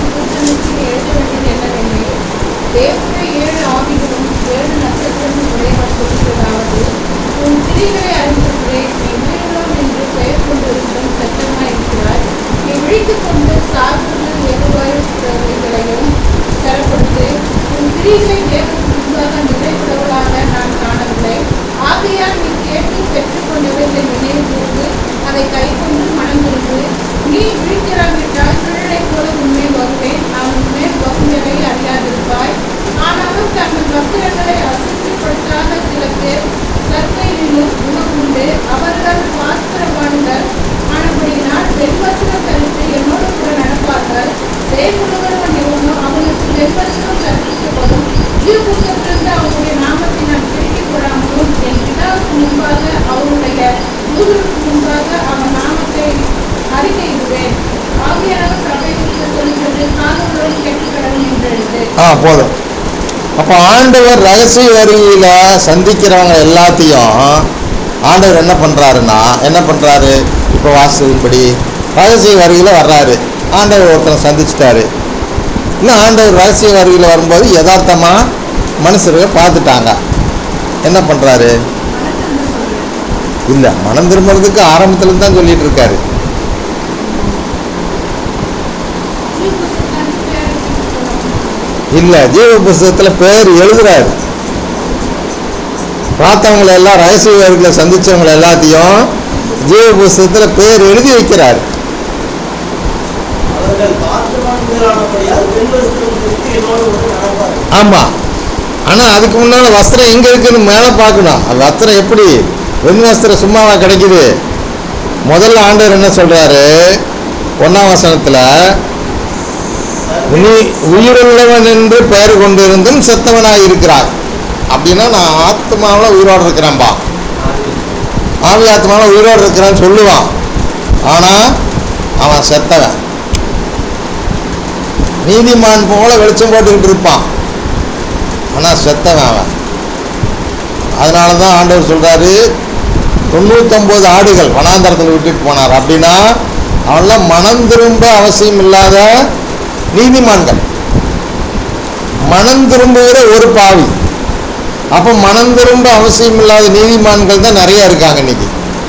அதை கைக்கொண்டு மனம் திரும்பு. நீ விழித்திராவிட்டால் திருடை போல உண்மை வருவேன். அவன் மேல் வகுந்தவை அறியாதிருப்பாய். ஆனாலும் தங்கள் வஸ்திரங்களை அசுத்தப்படுத்தாத சில பேர் சர்க்கையிலும் உணவுண்டு. அவர்கள் பாத்திரவான்கள் ஆனபடியினால் வெண்வஸ்திரம் தரித்து என்னோடு கூட நடப்பார்கள். தேவனுடன் எவனோ அவனுக்கு வெண்வஸ்திரம் கற்பிக்கப்படும். ஜீவபுத்தத்திலிருந்து அவருடைய நாமத்தினால் பிரிக்கப் போடாமலும் என் பிதாவுக்கு முன்பாக அவருடைய தூதருக்கு முன்பாக அவன் நாமத்தை அறிக்கையிடுவேன். ஆவியானவர் சபைகளுக்கு சொல்கிறது, காதுகளுடன் கேட்டுக்கடவும் என்று எழுது. போதும். அப்போ ஆண்டவர் ரகசிய வருகையில் சந்திக்கிறவங்க எல்லாத்தையும் ஆண்டவர் என்ன பண்ணுறாரு? இப்போ வாசலின்படி ரகசிய வருகையில் வர்றாரு. ஆண்டவர் ஒருத்தரை சந்திச்சிட்டாரு. இன்னும் ஆண்டவர் ரகசிய வருகையில் வரும்போது யதார்த்தமாக மனுஷர்கள் பார்த்துட்டாங்க. என்ன பண்ணுறாரு? இல்லை, மனம் திரும்புறதுக்கு ஆரம்பத்தில் தான் சொல்லிட்டு இருக்காரு. இல்லை, ஜீவ புஸ்தகத்தில் பேர் எழுதுறாரு. பார்த்தவங்களை எல்லாம் ரகசிய வருகையில் சந்திச்சவங்களை எல்லாத்தையும் ஜீவ புஸ்தகத்தில் பேர் எழுதி வைக்கிறார். ஆமாம். ஆனால் அதுக்கு முன்னால் வஸ்திரம் எங்கே இருக்குன்னு மேலே பார்க்கணும். அது வஸ்திரம் எப்படி? வெண் வஸ்திரம் சும்மாவா கிடைக்குது? முதல்ல ஆண்டவர் என்ன சொல்கிறாரு? 1ஆம் வசனத்தில், நீ உயிருள்ளவன் என்று பெயர் கொண்டிருந்தும் செத்தவனாக இருக்கிறாய். அப்படின்னா நான் ஆத்மாவில் உயிரோடு இருக்கிறேன்பா, ஆவி ஆத்மாவில் உயிரோடு இருக்கிறான்னு சொல்லுவான். ஆனால் அவன் செத்தவன். நீதிமான் போல வெளிச்சம் போட்டுக்கிட்டு இருப்பான், ஆனால் செத்தவன் அவன். அதனால தான் ஆண்டவர் சொல்கிறாரு, 99 ஆடுகள் வனாந்தரத்தில் விட்டுட்டு போனார். அப்படின்னா அவன்லாம் மனம் திரும்ப அவசியம் இல்லாத நீதிமான்கள், மனம் திரும்புகிற ஒரு பாவி. அப்போ மனம் திரும்ப அவசியம் இல்லாத நீதிமான்கள் தான் நிறைய இருக்காங்க இன்னைக்கு.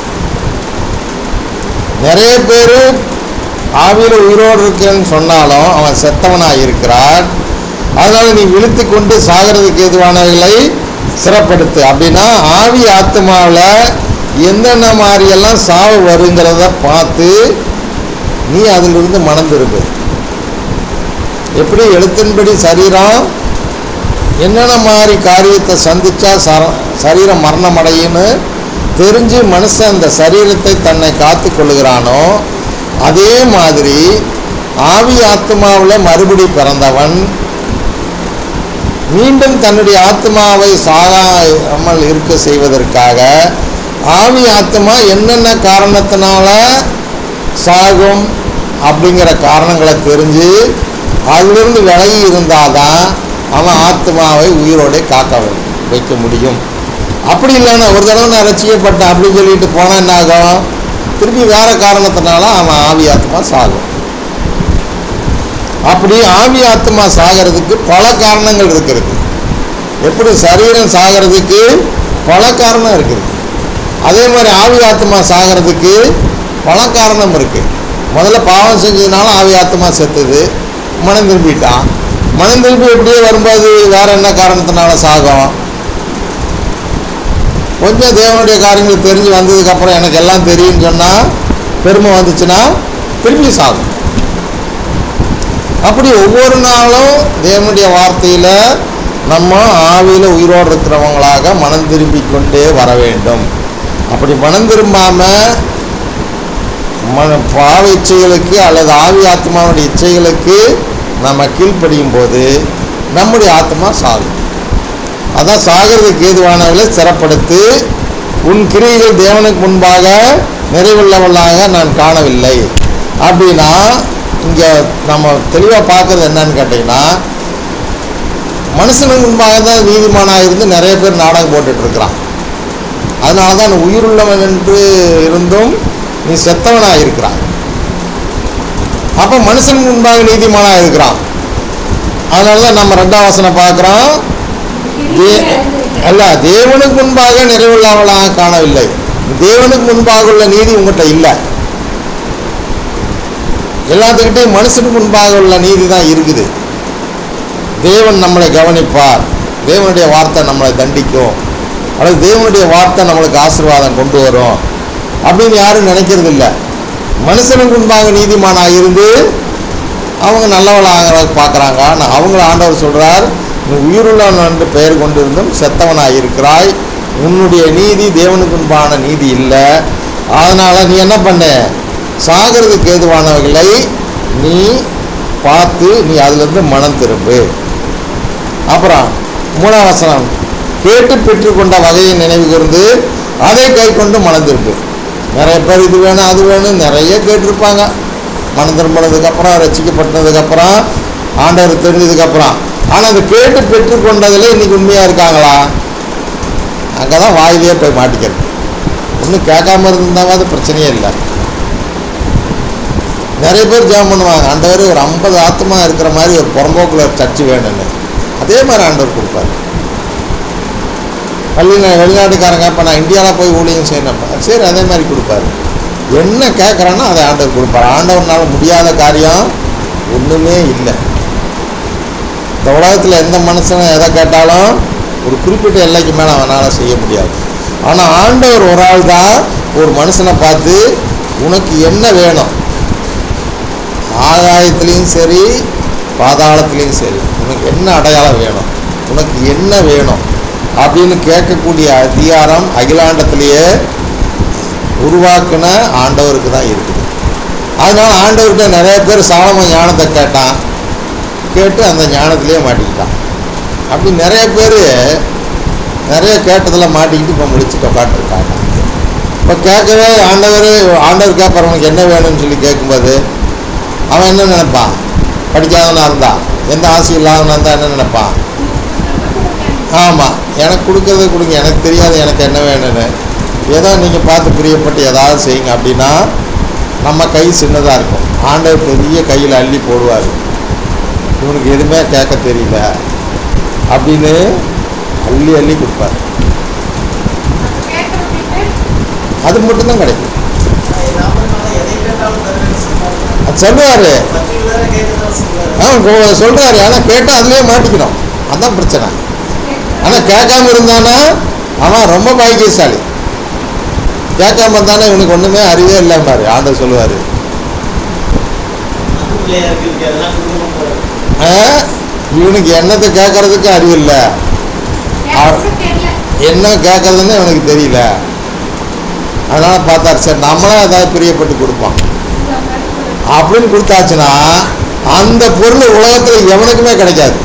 நிறைய பேர் ஆவியில் உயிரோடு இருக்கேன்னு சொன்னாலும் அவன் செத்தவனாக இருக்கிறான். அதனால நீ விழித்து கொண்டு சாகிறதுக்கு ஏதுவானவர்களை சிறப்படுத்து. அப்படின்னா ஆவி ஆத்மாவில் என்னென்ன மாதிரியெல்லாம் சாவு வருங்கிறத பார்த்து நீ அதிலிருந்து மனம் திரும்பு. எப்படி எழுத்தின்படி சரீரம் என்னென்ன மாதிரி காரியத்தை சந்திச்சா சரீரம் மரணம் அடையுன்னு தெரிஞ்சு மனுஷன் அந்த சரீரத்தை தன்னை காத்து கொள்ளுகிறானோ, அதே மாதிரி ஆவி ஆத்மாவில் மறுபடி பிறந்தவன் மீண்டும் தன்னுடைய ஆத்மாவை சாகாமல் இருக்க செய்வதற்காக ஆவி ஆத்மா என்னென்ன காரணத்தினால சாகும் அப்படிங்கிற காரணங்களை தெரிஞ்சு அதிலிருந்து விலகி இருந்தாதான் அவன் ஆத்மாவை உயிரோடு காக்க வைக்க முடியும். அப்படி இல்லைன்னா ஒரு தடவை நான் ரசிக்கப்பட்டேன் அப்படின்னு சொல்லிட்டு போனால் என்ன ஆகும்? திருப்பி வேற காரணத்தினால அவன் ஆவி ஆத்மா சாகும். அப்படி ஆவி ஆத்மா சாகிறதுக்கு பல காரணங்கள் இருக்கிறது. எப்படி சரீரம் சாகிறதுக்கு பல காரணம் இருக்குது, அதே மாதிரி ஆவி ஆத்மா சாகிறதுக்கு பல காரணம் இருக்கு. முதல்ல பாவம் செஞ்சதுனால ஆவி ஆத்மா செத்துது, மனம் திரும்பிட்டான். மனம் திரும்பி எப்படியே வரும்போது வேற என்ன காரணத்தினால சாகும்? கொஞ்சம் தேவனுடைய காரியங்கள் தெரிஞ்சு வந்ததுக்கப்புறம் எனக்கு எல்லாம் தெரியும்னு சொன்னால், பெருமை வந்துச்சுன்னா திரும்பி சாகும். அப்படி ஒவ்வொரு நாளும் தேவனுடைய வார்த்தையில் நம்ம ஆவியில் உயிரோடு இருக்கிறவங்களாக மனம் திரும்பி கொண்டே வர வேண்டும். அப்படி மனம் திரும்பாமல் பாவ இச்சைகளுக்கு அல்லது ஆவி ஆத்மாவுடைய இச்சைகளுக்கு நம்ம கீழ்ப்படியும் போது நம்முடைய ஆத்மா சாகும். அதான் சாகிறதுக்கு ஏதுவானவர்களை சிறப்படுத்தி, உன் கிரியைகள் தேவனுக்கு முன்பாக நிறைவுள்ளவர்களாக நான் காணவில்லை. அப்படின்னா இங்கே நம்ம தெளிவாக பார்க்குறது என்னன்னு கேட்டிங்கன்னா, மனுஷனுக்கு முன்பாக தான் நீதிமானாக இருந்து நிறைய பேர் நாடகம் போட்டுட்ருக்கிறான். அதனால தான் உயிருள்ளவன் என்று இருந்தும் நீ செத்தவனாக இருக்கிறான். அப்போ மனுஷனுக்கு முன்பாக நீதிமானாக இருக்கிறான். அதனால தான் நம்ம 2ஆம் வசனம் பார்க்குறோம், அல்ல தேவனுக்கு முன்பாக நிறைவுள்ளவளாக காணவில்லை. தேவனுக்கு முன்பாக உள்ள நீதி உங்கள்கிட்ட இல்லை. எல்லாத்துக்கிட்டையும் மனுஷனுக்கு முன்பாக உள்ள நீதி தான் இருக்குது. தேவன் நம்மளை கவனிப்பார், தேவனுடைய வார்த்தை நம்மளை தண்டிக்கும், அல்லது தேவனுடைய வார்த்தை நம்மளுக்கு ஆசீர்வாதம் கொண்டு வரும் அப்படின்னு யாரும் நினைக்கிறது இல்லை. மனுஷனுக்கு முன்பாக நீதிமானாக இருந்து அவங்க நல்லவளாக பார்க்குறாங்க. ஆனால் அவங்கள ஆண்டவர் சொல்கிறார், நீ உயிருள்ளவன் என்று பெயர் கொண்டிருந்தும் செத்தவனாக இருக்கிறாய், உன்னுடைய நீதி தேவனுக்கு முன்பான நீதி இல்லை. அதனால் நீ என்ன பண்ண, சாகிறதுக்கு ஏதுவானவர்களை நீ பார்த்து நீ அதிலிருந்து மனம் திரும்பு. அப்புறம் 3ஆம் வசனம், கேட்டு பெற்றுக்கொண்ட வகையை நினைவு கூர்ந்து அதை கை கொண்டு மனம் திரும்பு. நிறைய பேர் இது வேணும் அது வேணும் நிறைய கேட்டிருப்பாங்க. மனம் திரும்பினதுக்கப்புறம், ரசிக்கப்பட்டதுக்கப்புறம், ஆண்டவர் தெரிஞ்சதுக்கப்புறம், ஆனால் அந்த கேட்டு பெற்றுக்கொண்டதில் இன்றைக்கி உண்மையாக இருக்காங்களா? அங்கே தான் வாயிலே போய் மாட்டிக்கிறது. ஒன்றும் கேட்காம இருந்தாவது பிரச்சனையே இல்லை. நிறைய பேர் ஜெபம் பண்ணுவாங்க, ஆண்டவர் ஒரு 50 ஆத்மா இருக்கிற மாதிரி ஒரு புறம்போக்கில் ஒரு சர்ச்சு வேணும்னு. அதே மாதிரி ஆண்டவர் கொடுப்பாரு. வெளிநாட்டுக்காரங்க இப்போ நான் இந்தியாவில் போய் ஊழியம் செய்யணும்ப்பா, சரி அதே மாதிரி கொடுப்பாரு. என்ன கேட்குறானோ அதை ஆண்டவர் கொடுப்பார். ஆண்டவர்னால முடியாத காரியம் ஒன்றுமே இல்லை. இந்த உலகத்தில் எந்த மனுஷனும் எதை கேட்டாலும் ஒரு குறிப்பிட்ட எல்லைக்கு மேலே அவனால் செய்ய முடியாது. ஆனால் ஆண்டவர் ஒரு ஆள் தான் ஒரு மனுஷனை பார்த்து, உனக்கு என்ன வேணும், ஆகாயத்துலேயும் சரி பாதாளத்துலேயும் சரி, உனக்கு என்ன அடையாளம் வேணும், உனக்கு என்ன வேணும் அப்படின்னு கேட்கக்கூடிய அதிகாரம் அகிலாண்டத்திலேயே உருவாக்குன ஆண்டவருக்கு தான் இருக்குது. அதனால் ஆண்டவர்கிட்ட நிறைய பேர் சாலமோன் ஞானத்தை கேட்டான், கேட்டு அந்த ஞானத்திலே மாட்டிக்கிட்டான். அப்படி நிறைய பேர் நிறைய கேட்டதில் மாட்டிக்கிட்டு இப்போ முடிச்சுட்டு உட்காந்துருக்காங்க. இப்போ கேட்கவே ஆண்டவர் கேட்பார், உனக்கு என்ன வேணும்னு சொல்லி கேட்கும்போது அவன் என்ன நினைப்பான்? படிக்காதவனா இருந்தா, எந்த ஆசை இல்லாதவனா இருந்தால் என்ன நினைப்பான்? ஆமாம், எனக்கு கொடுக்கறத கொடுங்க, எனக்கு தெரியாது எனக்கு என்ன வேணும்னு, ஏதோ நீங்கள் பார்த்து பிரியப்பட்டு ஏதாவது செய்யுங்க அப்படின்னா நம்ம கை சின்னதாக இருக்கும். ஆண்டவர் பெரிய கையில் அள்ளி போடுவார், இவனுக்கு எதுவுமே கேட்க தெரியல அப்படின்னு அள்ளி அள்ளி கொடுப்பார். அது மட்டும்தான் கிடைக்கும். அது சொல்லுவார், சொல்கிறாரு, ஆனால் கேட்டால் அதுலேயே மாட்டிக்கணும், அதுதான் பிரச்சனை. ஆனால் கேட்காம இருந்தானா அவன் ரொம்ப பாக்கியசாலி. கேட்காம இருந்தானே இவனுக்கு ஒன்றுமே அறிவே இல்லைம்பாரு ஆண்டவர் சொல்லுவார். இவனுக்கு என்னத்தை கேட்கறதுக்கு அறிவு இல்லை, என்ன கேட்கறதுன்னு இவனுக்கு தெரியல. அதனால் பார்த்தாரு, சரி நம்மளே ஏதாவது பிரியப்பட்டு கொடுப்பான் அப்படின்னு கொடுத்தாச்சுன்னா அந்த பொருள் உலகத்தில் எவனுக்குமே கிடைக்காது.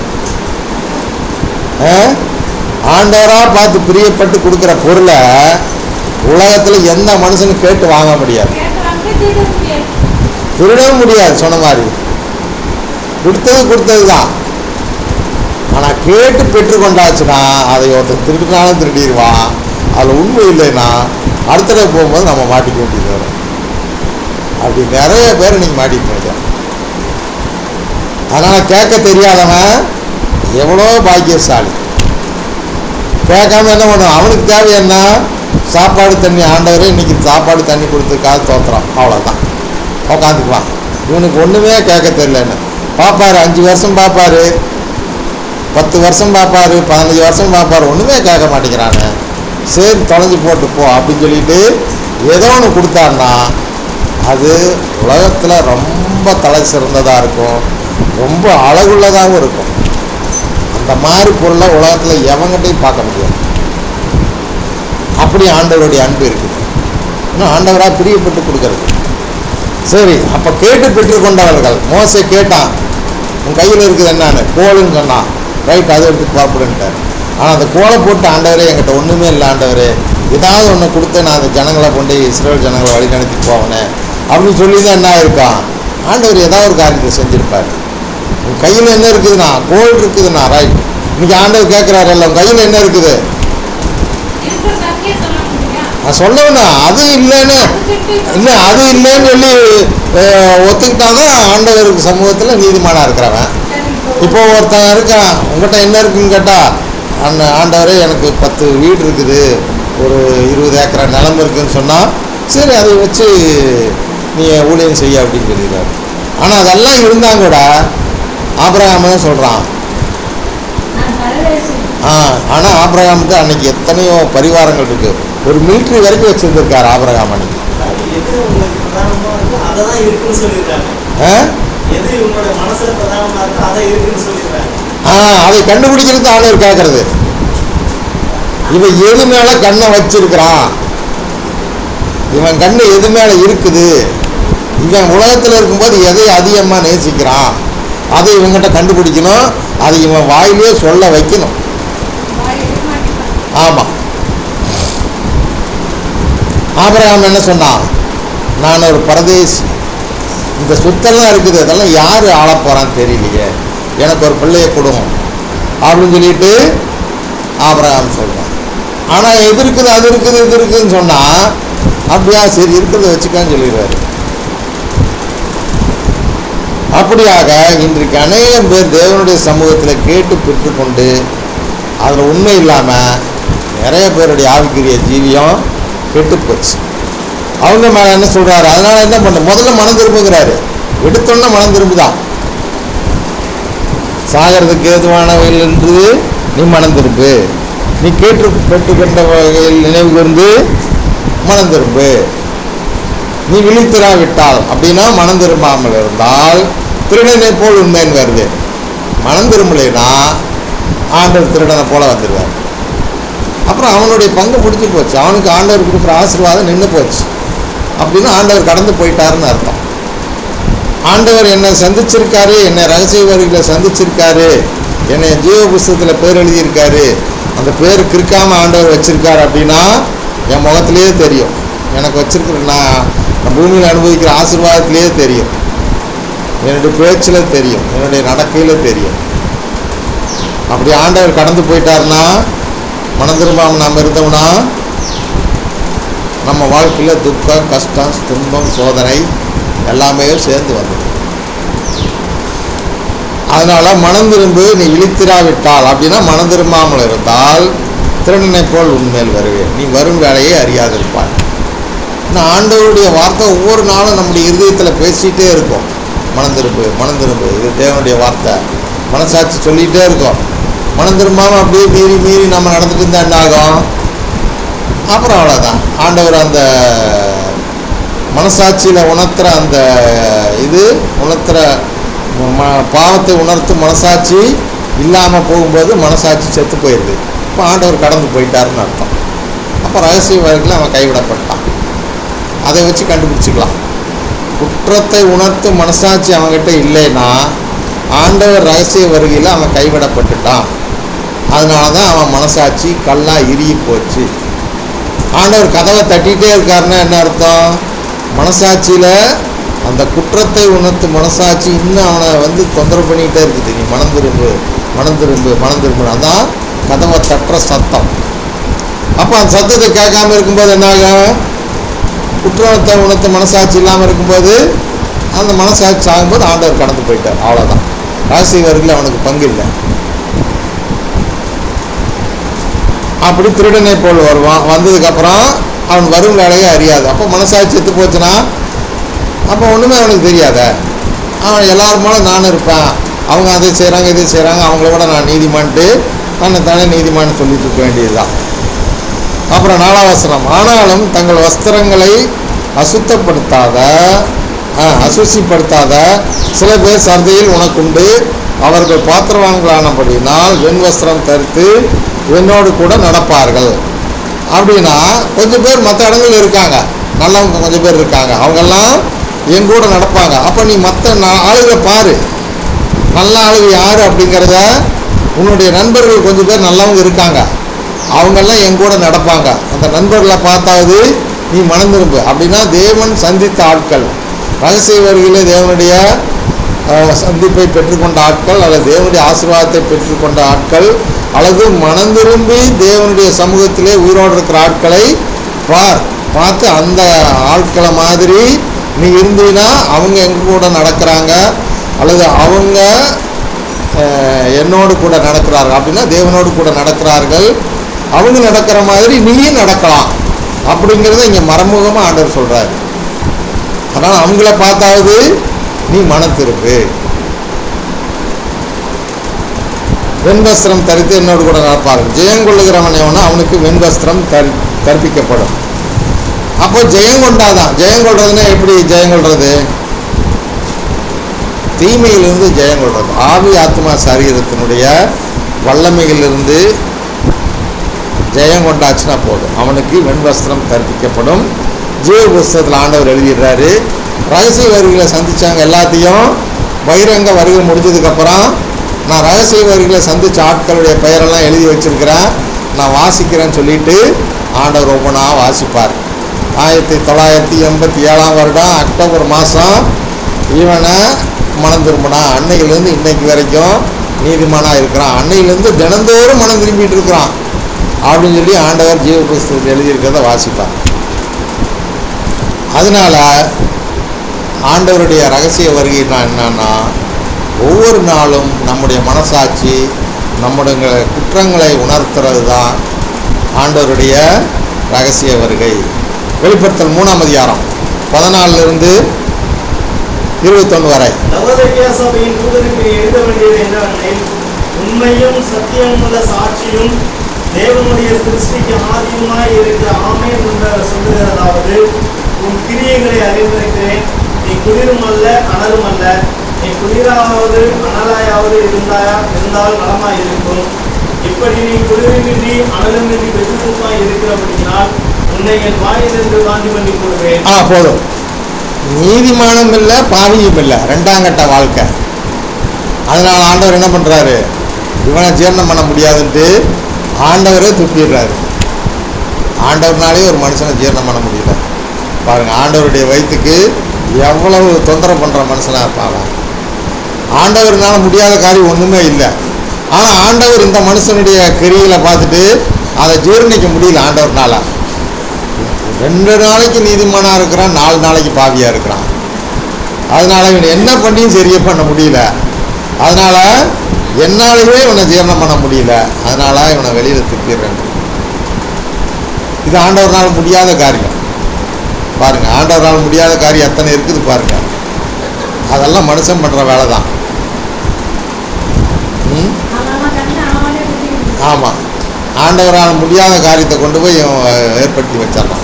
ஆண்டவராக பார்த்து பிரியப்பட்டு கொடுக்குற பொருளை உலகத்தில் எந்த மனுஷனும் கேட்டு வாங்க முடியாது, திருடவும் முடியாது. சொன்ன மாதிரி கொடுத்தது தான். ஆனால் கேட்டு பெற்றுக்கொண்டாச்சுன்னா அதை ஒருத்தர் திருடினாலும் திருடிடுவான். அதில் உண்மை இல்லைன்னா அடுத்த தடவை போகும்போது நம்ம மாட்டிக்க வேண்டியது வரும். அப்படி நிறைய பேர் நீங்கள் மாட்டிக்க. அதனால் கேட்க தெரியாதவன் எவ்வளோ பாக்கியசாலி. கேட்காம என்ன பண்ணுவான்? அவனுக்கு தேவை என்ன? சாப்பாடு தண்ணி. ஆண்டவரே இன்னைக்கு சாப்பாடு தண்ணி கொடுத்துருக்காது தோத்துறான், அவ்வளோதான், உக்காந்துக்குவான். இவனுக்கு ஒன்றுமே கேட்க தெரியலன்னு பார்ப்பாரு. 5 வருஷம் பார்ப்பாரு, 10 வருஷம் பார்ப்பாரு, 15 வருஷம் பார்ப்பாரு, ஒன்றுமே கேட்க மாட்டேங்கிறானே. சரி தொலைஞ்சு போட்டு போ அப்படின்னு சொல்லிட்டு ஏதோ ஒன்று கொடுத்தான்னா அது உலகத்தில் ரொம்ப தலை சிறந்ததாக இருக்கும், ரொம்ப அழகுள்ளதாகவும் இருக்கும். அந்த மாதிரி பொருளை உலகத்தில் எவங்கிட்டையும் பார்க்க முடியாது. அப்படி ஆண்டவருடைய அன்பு இருக்குது. இன்னும் ஆண்டவராக பிரியப்பட்டு கொடுக்கறது. சரி, அப்போ கேட்டு பெற்றுக்கொண்டவர்கள். மோசே கேட்டான், உன் கையில் இருக்குது என்னான்னு? கோலுன்னு சொன்னான். ரைட், அதை எடுத்து பார்ப்பிடுன்ட்டார். ஆனால் அந்த கோலை போட்டு, ஆண்டவரே என்கிட்ட ஒன்றுமே இல்லை ஆண்டவரே, ஏதாவது ஒன்று கொடுத்து நான் அந்த ஜனங்களை கொண்டு இஸ்ரேல் ஜனங்களை வழி நடத்தி போவேனேன் அப்படின்னு சொல்லி தான் என்ன ஆயிருக்கான்? ஆண்டவர் ஏதாவது ஒரு காரியத்தை செஞ்சுருப்பார். உன் கையில் என்ன இருக்குதுண்ணா? கோல் இருக்குதுண்ணா. ரைட், இன்னைக்கு ஆண்டவர் கேட்குறாரு, இல்லை உன் கையில் என்ன இருக்குது? சொல்லணும்னா அது இல்லைன்னு இல்லை, அது இல்லைன்னு சொல்லி ஒத்துக்கிட்டாதான் ஆண்டவருக்கு சமூகத்தில் நீதிமானாக இருக்கிறவன். இப்போ ஒருத்தன் இருக்கான், உங்கள்கிட்ட என்ன இருக்குன்னு கேட்டால், ஆண்டவரே எனக்கு 10 வீடு இருக்குது, ஒரு 20 ஏக்கரா நிலம் இருக்குதுன்னு சொன்னால், சரி அதை வச்சு நீ ஊழியம் செய்ய அப்படின்னு சொல்லிடுறாரு. ஆனால் அதெல்லாம் இருந்தாங்க கூட ஆபிரகாம் தான் சொல்கிறான். ஆனால் ஆபிரகாமுக்கு அன்னைக்கு எத்தனையோ பரிவாரங்கள் இருக்குது. ஒரு மிலிட்ரி வரைக்கும் வச்சுருந்துருக்காரு ஆபிரகாம் அன்னைக்கு. அதை கண்டுபிடிக்கிறது ஆண்டவர் கேட்கறது. இவன் எது மேல கண்ணை வச்சிருக்கிறான், இவன் கண்ணு எது மேல இருக்குது, இவன் உலகத்தில் இருக்கும்போது எதை அதிகமாக நேசிக்கிறான், அதை இவங்கிட்ட கண்டுபிடிக்கணும். அதை இவன் வாயிலே சொல்ல வைக்கணும். ஆமாம். ஆபிரகாம் என்ன சொன்னான்? நான் ஒரு பரதேசி, இந்த சொத்தெல்லாம் இருக்குது, அதெல்லாம் யார் ஆள போகிறான்னு தெரியலையே, எனக்கு ஒரு பிள்ளையை கொடுக்கும் அப்படின்னு சொல்லிட்டு ஆபிரகாம் சொல்கிறான். ஆனால் எது இருக்குது, அது இருக்குது, இது இருக்குதுன்னு சொன்னால், அப்படியா, சரி இருக்கிறத வச்சுக்கான்னு சொல்லிடுவார். அப்படியாக இன்றைக்கு அநேகம் பேர் தேவனுடைய சமூகத்தில் கேட்டு பெற்றுக்கொண்டு அதில் உண்மை இல்லாமல் நிறைய பேருடைய ஆவிக்குரிய ஜீவியம் கெட்டு போச்சு. அவங்க மேலே என்ன சொல்கிறாரு? அதனால் என்ன பண்ண, முதல்ல மனம் திரும்புகிறாரு. எடுத்தோன்னா மனம் திரும்புதான். சாகிறதுக்கு ஏதுவானவையில் என்று நீ மனம் திரும்பு, நீ கேட்டு பெற்றுக்கொண்ட வகையில் நினைவு கூர்ந்து மனம் திரும்பு, நீ விழித்திராவிட்டால் அப்படின்னா மனம் திரும்பாமல் இருந்தால் திருடனை போல் உண்மைன்னு வருது. மனம் திரும்பலைன்னா ஆண்டவர் திருடனை போல வந்துடுவார். அப்புறம் அவனுடைய பங்கு பிடிச்சி போச்சு, அவனுக்கு ஆண்டவர் கொடுக்குற ஆசீர்வாதம் நின்று போச்சு. அப்படின்னு ஆண்டவர் கடந்து போயிட்டாருன்னு அர்த்தம். ஆண்டவர் என்னை சந்திச்சிருக்காரு, என்னை ரகசிய வருகையில் சந்திச்சிருக்காரு, என்னை ஜீவ புஸ்தகத்தில் பேர் எழுதியிருக்காரு, அந்த பேர் கிறுக்காமல் ஆண்டவர் வச்சிருக்காரு அப்படின்னா என் முகத்திலேயே தெரியும். எனக்கு வச்சிருக்கிற நான் பூமியில் அனுபவிக்கிற ஆசீர்வாதத்திலேயே தெரியும், என்னுடைய பேச்சில் தெரியும், என்னுடைய நடக்கையில் தெரியும். அப்படி ஆண்டவர் கடந்து போயிட்டாருன்னா, மனம் திரும்பாமல் நாம் இருந்தோம்னா நம்ம வாழ்க்கையில் துக்கம், கஷ்டம், துன்பம், சோதனை எல்லாமே சேர்ந்து வந்தது. அதனால் மனம் திரும்பு, நீ விழித்திராவிட்டால் அப்படின்னா மனம் திரும்பாமல் இருந்தால் திருடனை போல் உண்மையில் வருவேன், நீ வரும் வேலையை அறியாதிருப்பாய். ஆனால் ஆண்டவருடைய வார்த்தை ஒவ்வொரு நாளும் நம்முடைய இருதயத்தில் பேசிகிட்டே இருக்கும். மனம் திரும்பு, மனம் திரும்பு, இது தேவனுடைய வார்த்தை. மனசாட்சி சொல்லிகிட்டே இருக்கும். மனம் திரும்பாமல் அப்படியே மீறி மீறி நம்ம நடந்துட்டு இருந்தால் என்ன ஆகும்? அப்புறம் அவ்வளோதான். ஆண்டவர் அந்த மனசாட்சியில் உணர்த்துற அந்த இது உணர்த்துற பாவத்தை உணர்த்தும் மனசாட்சி இல்லாமல் போகும்போது மனசாட்சி செத்து போயிடுது. இப்போ ஆண்டவர் கடந்து போயிட்டாருன்னு அர்த்தம். அப்போ ரகசிய வழக்கில் அவன் கைவிடப்பட்டான். அதை வச்சு கண்டுபிடிச்சிக்கலாம். குற்றத்தை உணர்த்தும் மனசாட்சி அவன்கிட்ட இல்லைன்னா ஆண்டவர் ரகசிய வருகையில் அவன் கைவிடப்பட்டுட்டான். அதனால தான் அவன் மனசாட்சி கல்லாக இறுகி போச்சு. ஆண்டவர் கதவை தட்டிகிட்டே இருக்காருன்னா என்ன அர்த்தம்? மனசாட்சியில் அந்த குற்றத்தை உணர்த்தும் மனசாட்சி இன்னும் அவனை தொந்தரவு பண்ணிக்கிட்டே இருக்குது. நீ மனம் திரும்பு, மனம் திரும்பு, மனம் திரும்பு. அதான் கதவை தட்டுற சத்தம். அப்போ அந்த சத்தத்தை கேட்காம இருக்கும்போது என்னாகும்? குற்றத்தை உணர்த்த மனசாட்சி இல்லாமல் இருக்கும்போது அந்த மனசாட்சி ஆகும்போது ஆண்டவர் கடந்து போயிட்டார். அவ்வளோதான். ரகசிய வருகையில் அவனுக்கு பங்கு இல்லை. அப்படி திருடனை போல் வருவான். வந்ததுக்கப்புறம் அவன் வரும் வேலையே அறியாது. அப்போ மனசாட்சி செத்து போச்சுன்னா அப்போ ஒன்றுமே அவனுக்கு தெரியாத. அவன் எல்லாரும் போல நான் இருப்பேன், அவங்க அதை செய்கிறாங்க இதை செய்கிறாங்க, அவங்கள விட நான் நீதிமான்ட்டு தன்னைத்தானே நீதிமான்னு சொல்லிட்டு இருக்க வேண்டியதுதான். அப்புறம் 4ஆம் வசனம், ஆனாலும் தங்கள் வஸ்திரங்களை அசுசிப்படுத்தாத சில பேர் சர்தையில் உனக்குண்டு. அவர்கள் பாத்திரவான்களானபடினால் வெண் வஸ்திரம் தரித்து என்னோடு கூட நடப்பார்கள். அப்படின்னா கொஞ்சம் பேர் மற்ற இடங்கள் இருக்காங்க, நல்லவங்க கொஞ்சம் பேர் இருக்காங்க, அவங்கெல்லாம் என் கூட நடப்பாங்க. அப்போ நீ மற்ற ஆளுகளை பாரு, நல்ல ஆளுங்க யார் அப்படிங்கிறத. உன்னுடைய நண்பர்கள் கொஞ்சம் பேர் நல்லவங்க இருக்காங்க, அவங்கெல்லாம் என் கூட நடப்பாங்க. அந்த நண்பர்களை பார்த்தாவது நீ மனம் திரும்பு. அப்படின்னா தேவன் சந்தித்த ஆட்கள், ரகசிய வருகையிலே தேவனுடைய சந்திப்பை பெற்றுக்கொண்ட ஆட்கள், அல்லது தேவனுடைய ஆசீர்வாதத்தை பெற்றுக்கொண்ட ஆட்கள், அல்லது மனம் திரும்பி தேவனுடைய சமூகத்திலே உயிரோடு இருக்கிற ஆட்களை பார்த்து அந்த ஆட்களை மாதிரி நீ இருந்தீன்னா அவங்க எங்க கூட நடக்கிறாங்க, அல்லது அவங்க என்னோடு கூட நடக்கிறார்கள். அப்படின்னா தேவனோடு கூட நடக்கிறார்கள், அவங்க நடக்கிற மாதிரி நீயும் நடக்கலாம் அப்படிங்கிறத இங்கே மறைமுகமாக ஆண்டவர் சொல்கிறார். அதனால் அவங்கள பார்த்தாவது நீ மனம் திரும்பு. வெண்வஸ்திரம் தரித்து என்னோடு கூட நடப்பார்கள். ஜெயம் கொள்ளுகிறவன் எவனோ அவனுக்கு வெண்வஸ்திரம் கற்பிக்கப்படும். அப்போ ஜெயம் கொண்டாதான். ஜெயம் கொள்றதுன்னா எப்படி ஜெயம் கொள்றது? தீமையிலிருந்து ஜெயம் கொள்றது. ஆவி ஆத்மா சரீரத்தினுடைய வல்லமையிலிருந்து ஜெயம் கொண்டாச்சுன்னா போதும், அவனுக்கு வெண்வஸ்திரம் கற்பிக்கப்படும். ஜீவ புஸ்தகத்தில் ஆண்டவர் எழுதிடுறாரு. ரகசிய வருகைகளை சந்தித்தாங்க எல்லாத்தையும் பகிரங்க வருகை முடிஞ்சதுக்கப்புறம் நான் ரகசிய வருகைகளை சந்தித்த ஆட்களுடைய பெயரெல்லாம் எழுதி வச்சிருக்கிறேன், நான் வாசிக்கிறேன்னு சொல்லிட்டு ஆண்டவர் ஒவ்வொன்றா வாசிப்பார். 1987 வருடம் அக்டோபர் மாதம் இவனை மனம் திரும்பினான், அன்னையிலேருந்து இன்னைக்கு வரைக்கும் நீதிமானாக இருக்கிறான், அன்னையிலேருந்து தினந்தோறும் மனம் திரும்பிட்டு இருக்கிறான் அப்படின்னு சொல்லி ஆண்டவர் ஜீவ புஸ்தகத்தில் எழுதியிருக்கிறத வாசிப்பார். அதனால் ஆண்டவருடைய ரகசிய வருகைனா என்னன்னா, ஒவ்வொரு நாளும் நம்முடைய மனசாட்சி நம்முடைய குற்றங்களை உணர்த்துறது தான் ஆண்டவருடைய ரகசிய வருகை. வெளிப்படுத்தல் 3ஆம் அதிகாரம் 14 21 வரை. லவோதிக்கேயா சபையின் தூதனுக்கு எழுத வேண்டியது என்னவெனில், உண்மையும் சத்தியமுள்ள சாட்சியும் தேவனுடைய சிருஷ்டிக்கு ஆதியுமாய் இருக்கிற ஆமென் என்று சொல்லுகிறதாவது, உன் கிரியைகளை அறிந்திருக்கிறேன். நீ குளிரும் அல்ல அனலும் அல்ல. நீ குளிராவது அனலாயாவது இருந்தால் நலமாய் இருக்கும். இப்படி நீ குளிருமின்றி அனலுமின்றி வெகுமாய் இருக்கிறபடினால் உன்னை என் வாயிலிருந்து வாங்கி பண்ணி போடுவேன். போதும். நீதிமானம் இல்லை பாவியும் இல்லை, 2ஆம் கட்ட வாழ்க்கை. அதனால் ஆண்டவர் என்ன பண்ணுறாரு, இவனை ஜீரணம் பண்ண முடியாதுன்ட்டு ஆண்டவரே துப்பிடுறாரு. ஆண்டவர்னாலே ஒரு மனுஷனை ஜீரணம் பண்ண முடியல பாருங்க. ஆண்டவருடைய வயிற்றுக்கு எவ்வளவு தொந்தரவு பண்ணுற மனுஷனாக இருப்பாங்க. ஆண்டவர்னால முடியாத காரியம் ஒன்றுமே இல்லை. ஆனால் ஆண்டவர் இந்த மனுஷனுடைய கிரிகளை பார்த்துட்டு அதை ஜீரணிக்க முடியல ஆண்டவர்னால. 2 நாளைக்கு நீதிமானாக இருக்கிறான், 4 நாளைக்கு பாவியாக இருக்கிறான். அதனால் இவனை என்ன பண்ணியும் சரியே பண்ண முடியல. அதனால் என்னாலேயே இவனை ஜீரணம் பண்ண முடியல, அதனால் இவனை வெளியில் துப்பிடுறேன். இது ஆண்டவர்னால் முடியாத காரியம் பாருங்கள். ஆண்டவரால் முடியாத காரியம் எத்தனை இருக்குது பாருங்கள். அதெல்லாம் மனுஷன் பண்ணுற வேலை தான். ஆமாம், ஆண்டவரால் முடியாத காரியத்தை கொண்டு போய் ஏற்படுத்தி வச்சிடலாம்.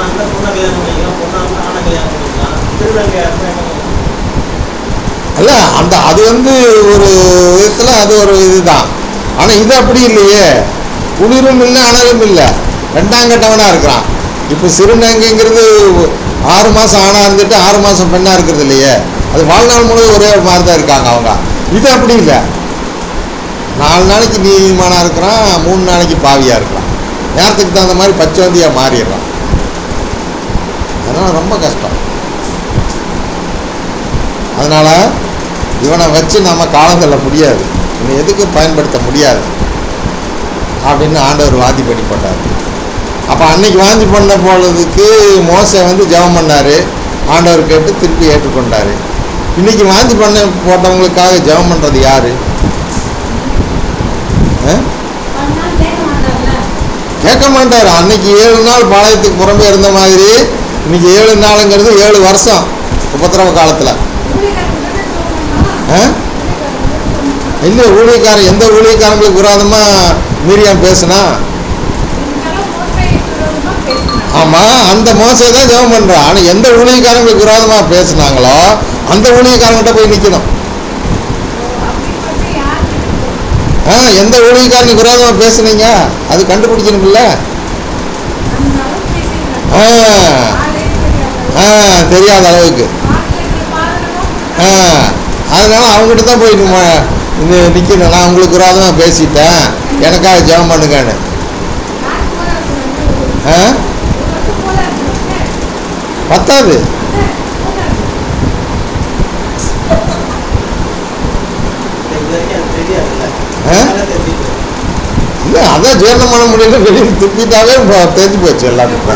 அல்ல அந்த அது ஒரு விதத்தில் அது ஒரு இதுதான். ஆனால் இது அப்படி இல்லையே, குளிரும் இல்லை அனலும் இல்லை, 2ஆம் கட்டவனாக இருக்கிறான். இப்போ சிறுநங்கைங்கிறது 6 மாதம் ஆணாக இருந்துட்டு 6 மாதம் பெண்ணாக இருக்கிறது இல்லையே, அது வாழ்நாள் முழுவதும் ஒரே மாதிரி தான் இருக்காங்க அவங்க. இது அப்படி இல்லை, 4 நாளைக்கு நீதிமானாக இருக்கிறான், 3 நாளைக்கு பாவியாக இருக்கிறான். நேரத்துக்கு தகுந்த மாதிரி பச்சவந்தியாக மாறிடுறான். அதனால் ரொம்ப கஷ்டம். அதனால் இவனை வச்சு நம்ம காலம் தள்ள முடியாது, இவனை எதுக்கு பயன்படுத்த முடியாது அப்படின்னு ஆண்டவர் வாதி பண்ணி போட்டார். அப்போ அன்னைக்கு வாந்தி பண்ண போனதுக்கு மோசே வந்து ஜெபம் பண்ணார், ஆண்டவர் கேட்டு திருப்பி ஏற்றுக்கொண்டார். இன்னைக்கு வாந்தி பண்ண போட்டவங்களுக்காக ஜெபம் பண்ணுறது யார்? கேட்க மாட்டார். அன்னைக்கு 7 நாள் பாளையத்துக்கு புறம்பே இருந்த மாதிரி இன்னைக்கு 7 நாளுங்கிறது 7 வருஷம் உபத்திரவ காலத்தில். இல்லை, ஊழியக்காரன் எந்த ஊழியக்காரங்களுக்கு விரோதமாக மீரியாம் பேசுனா? ஆமாம், அந்த மோசே தான் ஜெபம் பண்ணுறான். ஆனால் எந்த ஊழியக்காரங்களுக்கு விரோதமாக பேசுனாங்களோ அந்த ஊழியக்காரங்கிட்ட போய் நிற்கணும். எந்த ஊழியக்காரனுக்கு விரோதமாக பேசுனீங்க அது கண்டுபிடிக்கணும்ல. தெரியாத அளவுக்கு. அதனால அவங்ககிட்ட தான் போய் நிற்கணும். நான் உங்களுக்கு விரோதமாக பேசிட்டேன், எனக்காக ஜெபம் பண்ணுங்கன்னு. பத்தாது. இல்லை, அதான் ஜீரணம் பண்ண முடியல, வெளியே துப்பிட்டாவே தெரிஞ்சு போச்சு எல்லாத்துக்கும்.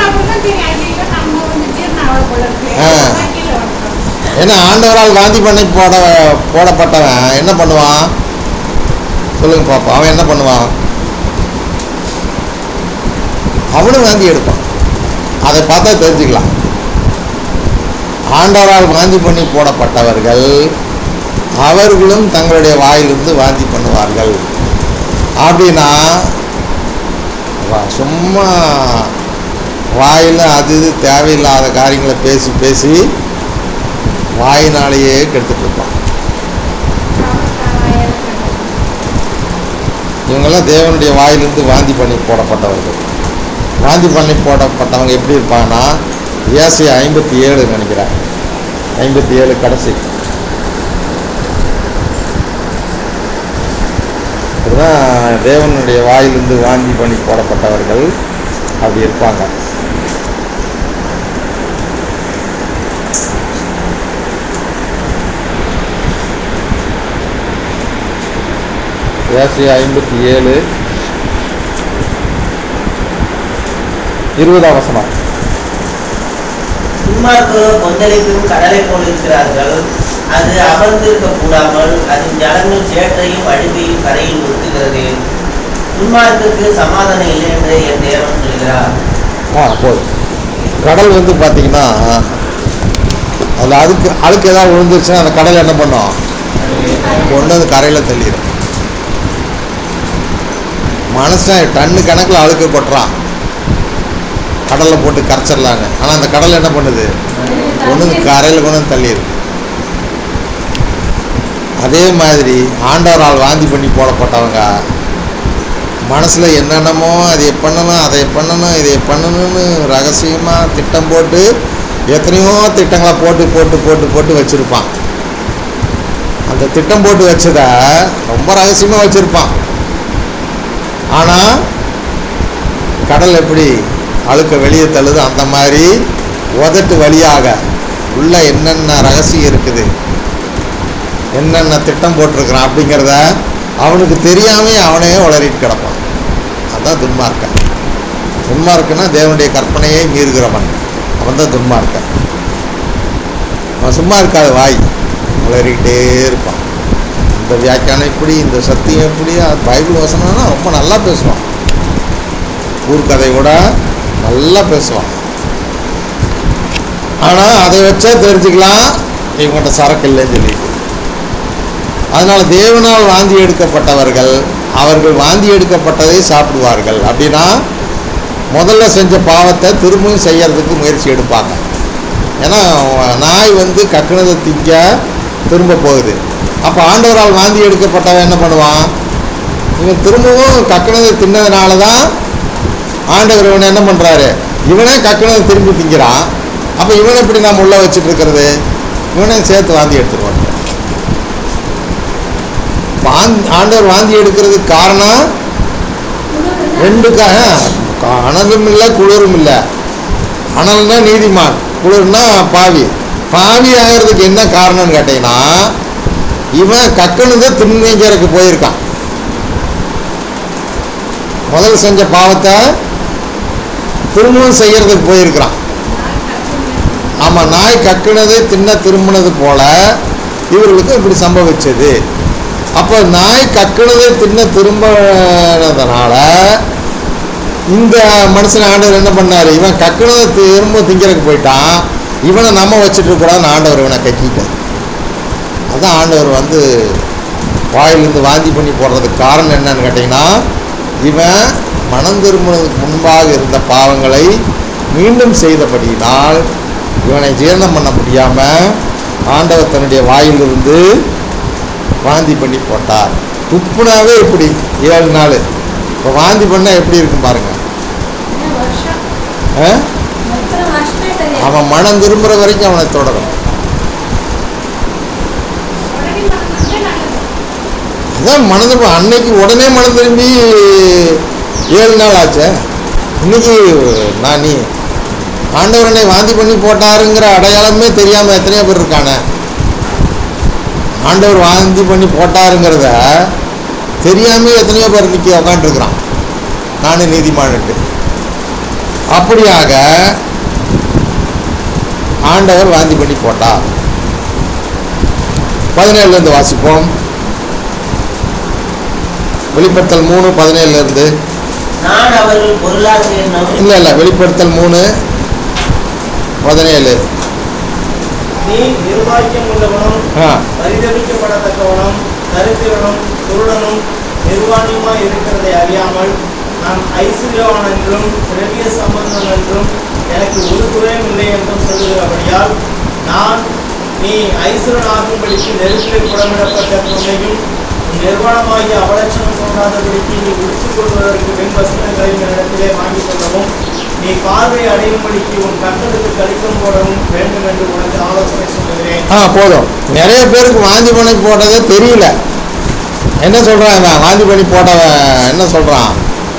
ஏன்னா ஆண்டவரால் வாந்தி பண்ணி போடப்பட்டவன் என்ன பண்ணுவான் சொல்லுங்க பாப்பா? அவன் என்ன பண்ணுவான்? அவனும் வாந்தி எடுப்பான். அதை பார்த்தா தெரிஞ்சுக்கலாம். ஆண்டவரால் வாந்தி பண்ணி போடப்பட்டவர்கள் அவர்களும் தங்களுடைய வாயிலிருந்து வாந்தி பண்ணுவார்கள். அப்படின்னா சும்மா வாயில் அது இது தேவையில்லாத காரியங்களை பேசி பேசி வாயினாலேயே கெடுத்துட்டு இருப்பான். இவங்கெல்லாம் தேவனுடைய வாயிலிருந்து வாந்தி பண்ணி போடப்பட்டவர்கள். வாந்தி பண்ணி போடப்பட்டவங்க எப்படி இருப்பாங்கன்னா, ஏசாயா 57 நினைக்கிறேன், 57 கடைசி. இதுதான் தேவனுடைய வாயிலிருந்து வாந்தி பண்ணி போடப்பட்டவர்கள் அப்படி இருப்பாங்க. ஏசாயா 57 20 வசனம். துன்மார்க்கரோ கொந்தளிக்கும் கடலை போல் இருக்கிறார்கள். அது அமர்ந்திருக்க கூடாமல் அதன் ஜலங்கள் சேற்றையும் அழுகையும் கரையில் ஊற்றுகிறது. துன்மார்க்கு சமாதானம் இல்லை என்று என் தேவன் சொல்கிறார். போதும். கடல் வந்து பார்த்தீங்கன்னா அதில் அழுக்கு ஏதாவது விழுந்துருச்சுன்னா அந்த கடல் என்ன பண்ணும்? கொண்டு வந்து கரையில் தள்ளிடும். மனுஷன் டன்னு கணக்கில் அழுக்கு கொட்டுறான் கடலில் போட்டு கரைச்சிடலான்னு. ஆனால் அந்த கடல் என்ன பண்ணுது? கொண்டு வந்து கரையில் கொண்டு வந்து தள்ளிடும். அதே மாதிரி ஆண்டவரால் வாந்தி பண்ணி போடப்பட்டவங்க மனசில் என்னென்னமோ அதை பண்ணணும், அதை பண்ணணும், இதை பண்ணணும்னு ரகசியமாக திட்டம் போட்டு எத்தனையோ திட்டங்களை போட்டு போட்டு போட்டு போட்டு வச்சுருப்பான். அந்த திட்டம் போட்டு வச்சதை ரொம்ப ரகசியமாக வச்சுருப்பான். ஆனால் கடல் எப்படி அழுக்க வெளியே தள்ளுது, அந்த மாதிரி உதட்டு வழியாக உள்ள என்னென்ன ரகசியம் இருக்குது, என்னென்ன திட்டம் போட்டிருக்கிறான் அப்படிங்கிறத அவனுக்கு தெரியாமே அவனே உளறிட்டு கிடப்பான். அதுதான் துன்மார்க்கன். துன்மார்க்கன்னா தேவனுடைய கற்பனையை மீறுகிறவன், அவன் தான் துன்மார்க்கன். அவன் சும்மா இருக்காது, வாய் உளறிக்கிட்டே இருப்பான். இந்த வியாக்கியானம் இப்படி, இந்த சத்தியம் இப்படி, பைபிள் வசனம்னா ரொம்ப நல்லா பேசுவான். ஊர்கதை கூட நல்லா பேசுவான். ஆனால் அதை வச்சே தெரிஞ்சுக்கலாம் இவங்கள்ட்ட சரக்கு இல்லைன்னு சொல்லிட்டு. அதனால் தேவனால் வாந்தி எடுக்கப்பட்டவர்கள் அவர்கள் வாந்தி எடுக்கப்பட்டதை சாப்பிடுவார்கள். அப்படின்னா முதல்ல செஞ்ச பாவத்தை திரும்பவும் செய்யறதுக்கு முயற்சி எடுப்பாங்க. ஏன்னா நாய் வந்து கக்குனதை திங்க திரும்ப போகுது. அப்போ ஆண்டவரால் வாந்தி எடுக்கப்பட்டவன் என்ன பண்ணுவான்? இவன் திரும்பவும் கக்குனதை தின்னதுனால தான் ஆண்டவர் இவனை என்ன பண்ணுறாரு? இவனே கக்குனதை திரும்பி திங்கிறான். அப்போ இவனை எப்படி நாம் உள்ள வச்சுட்டு இருக்கிறது? இவனே சேர்த்து வாந்தி எடுத்துருவாங்க. ஆண்டவர் வாந்தி எடுக்கிறதுக்கு காரணம் ரெண்டுக்காக, அனலும் இல்லை குளிரும் இல்லை. அனல்னா நீதிமான், குளிர்னா பாவி. பாவி ஆகிறதுக்கு என்ன காரணம்னு கேட்டீங்கன்னா இவன் கக்கணுதை தின்னுங்கிறதுக்கு போயிருக்கான். முதல் செஞ்ச பாவத்தை திரும்பவும் செய்யறதுக்கு போயிருக்கிறான். ஆமாம், நாய் கக்குனதை தின்ன திரும்பினது போல இவர்களுக்கு இப்படி சம்பவிச்சது. அப்போ நாய் கக்குனதை தின்ன திரும்பினதுனால இந்த மனுஷன் ஆண்டவர் என்ன பண்ணார்? இவன் கக்குனதை திரும்ப திங்கிறதுக்கு போயிட்டான், இவனை நம்ம வச்சுட்டு இருக்கக்கூடாதுன்னு ஆண்டவர் இவனை கக்கிட்டார். அதுதான் ஆண்டவர் வந்து வாயிலிருந்து வாந்தி பண்ணி போடுறதுக்கு காரணம் என்னன்னு கேட்டிங்கன்னா, இவன் மனம் திரும்புவதற்கு முன்பாக இருந்த பாவங்களை மீண்டும் செய்தபடியினால் இவனை ஜீரணம் பண்ண முடியாமல் ஆண்டவர் தன்னுடைய வாயிலிருந்து வாந்தி பண்ணி போட்டார். துப்புனாவே இப்படி 7 நாள். இப்போ வாந்தி பண்ணால் எப்படி இருக்கும் பாருங்க. அவன் மனம் திரும்புகிற வரைக்கும் அவனை தொடரும். அதான் மனம் திரும்ப அன்னைக்கு உடனே மனம் திரும்பி 7 நாள் ஆச்சு. இன்னைக்கு நீ ஆண்டவரனை வாந்தி பண்ணி போட்டாருங்கிற அடையாளமே தெரியாமல் எத்தனையோ பேர் இருக்கானே. ஆண்டவர் வாந்தி பண்ணி போட்டாருங்கிறத தெரியாம எத்தனையோ பேர் நிற்க உக்காண்டிருக்கிறான். நானும் நீதிமான்ட்டு. அப்படியாக ஆண்டவர் வாந்தி பண்ணி போட்டார். 17 வாசிப்போம். வெளிப்படுத்தல் 3:17 நான் அவர்கள் பொருளாசை இல்லை வெளிப்படுத்தல் 3:17 நீ நிர்வாகியம் உள்ளவனும் பரிதபிக்கப்படத்தக்கவனும் தரித்திரனும் குருடனும் நிர்வாணியுமாய் இருக்கிறதை அறியாமல் நான் ஐஸ்வர்யவான் என்றும் திரவிய சம்பந்தம் என்றும் எனக்கு ஒரு குறையும் இல்லை என்றும் சொல்லுகிறபடியால் நான் நீ ஐஸ்வரனாகும்படிக்கு நெருப்பில் புடமிடப்பட்ட பொருளையும் நிர்வாணமாகிய அவலட்சணம் தோன்றாதபடிக்கு நீ உடுத்திக் கொள்வதற்கு வெண் வஸ்திரங்களையும் என்னிடத்திலே வாங்கிக் கொள்ளவும் நீ பார்வை அடையும்படிக்கு உன் கண்களுக்கு கழிக்கம் போடவும் வேண்டும் என்று உனக்கு ஆலோசனை சொல்லுகிறேன். போதும். நிறைய பேருக்கு வாந்தி பண்ணி போட்டதே தெரியல. என்ன சொல்றான்? வாந்தி பண்ணி போட்டவன் என்ன சொல்றான்?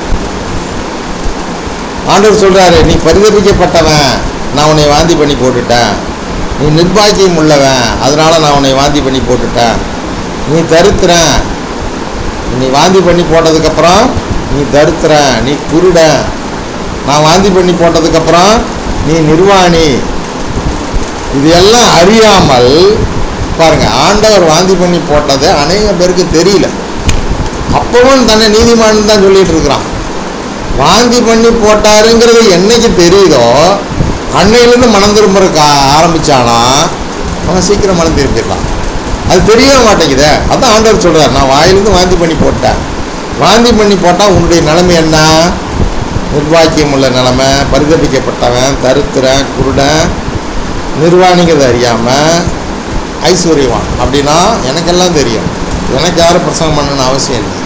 ஆண்டவர் சொல்றாரு, நீ பரிதபிக்கப்பட்டவன், நான் உன்னை வாந்தி பண்ணி போட்டுட்டேன். நீ நிர்பாக்கியம் உள்ளவன், அதனால நான் உன்னை வாந்தி பண்ணி போட்டுட்டேன். நீ தரித்திரன், நீ வாந்தி பண்ணி போட்டதுக்கப்புறம் நீ தரித்திரன், நீ குருடன். நான் வாந்தி பண்ணி போட்டதுக்கப்புறம் நீ நிர்வாணி. இது எல்லாம் அறியாமல் பாருங்க, ஆண்டவர் வாந்தி பண்ணி போட்டது அநேக பேருக்கு தெரியல. அப்பவும் தன்னை நீதிமான் தான் சொல்லிட்டு இருக்கிறான். வாந்தி பண்ணி போட்டாருங்கிறது என்னைக்கு தெரியுதோ அன்னையிலேருந்து மனம் திரும்புறதுக்கு ஆரம்பிச்சானா அவன் சீக்கிரம் மனம் திரும்பிடலாம். அது தெரியவே மாட்டேங்குதே. அதான் ஆண்டவர் சொல்கிறார், நான் வாயிலிருந்து வாந்தி பண்ணி போட்டேன். வாந்தி பண்ணி போட்டால் உன்னுடைய நிலைமை என்ன? நிர்வாக்கியம் உள்ள நிலைமை, பரிதபிக்கப்பட்டவன், தரித்திரன், குருடன், நிர்வாணிங்கிறது அறியாமல் ஐஸ்வர்யவான். அப்படின்னா எனக்கெல்லாம் தெரியும், எனக்கு யாரும் பிரசங்கம் பண்ணணும்னு அவசியம் இல்லை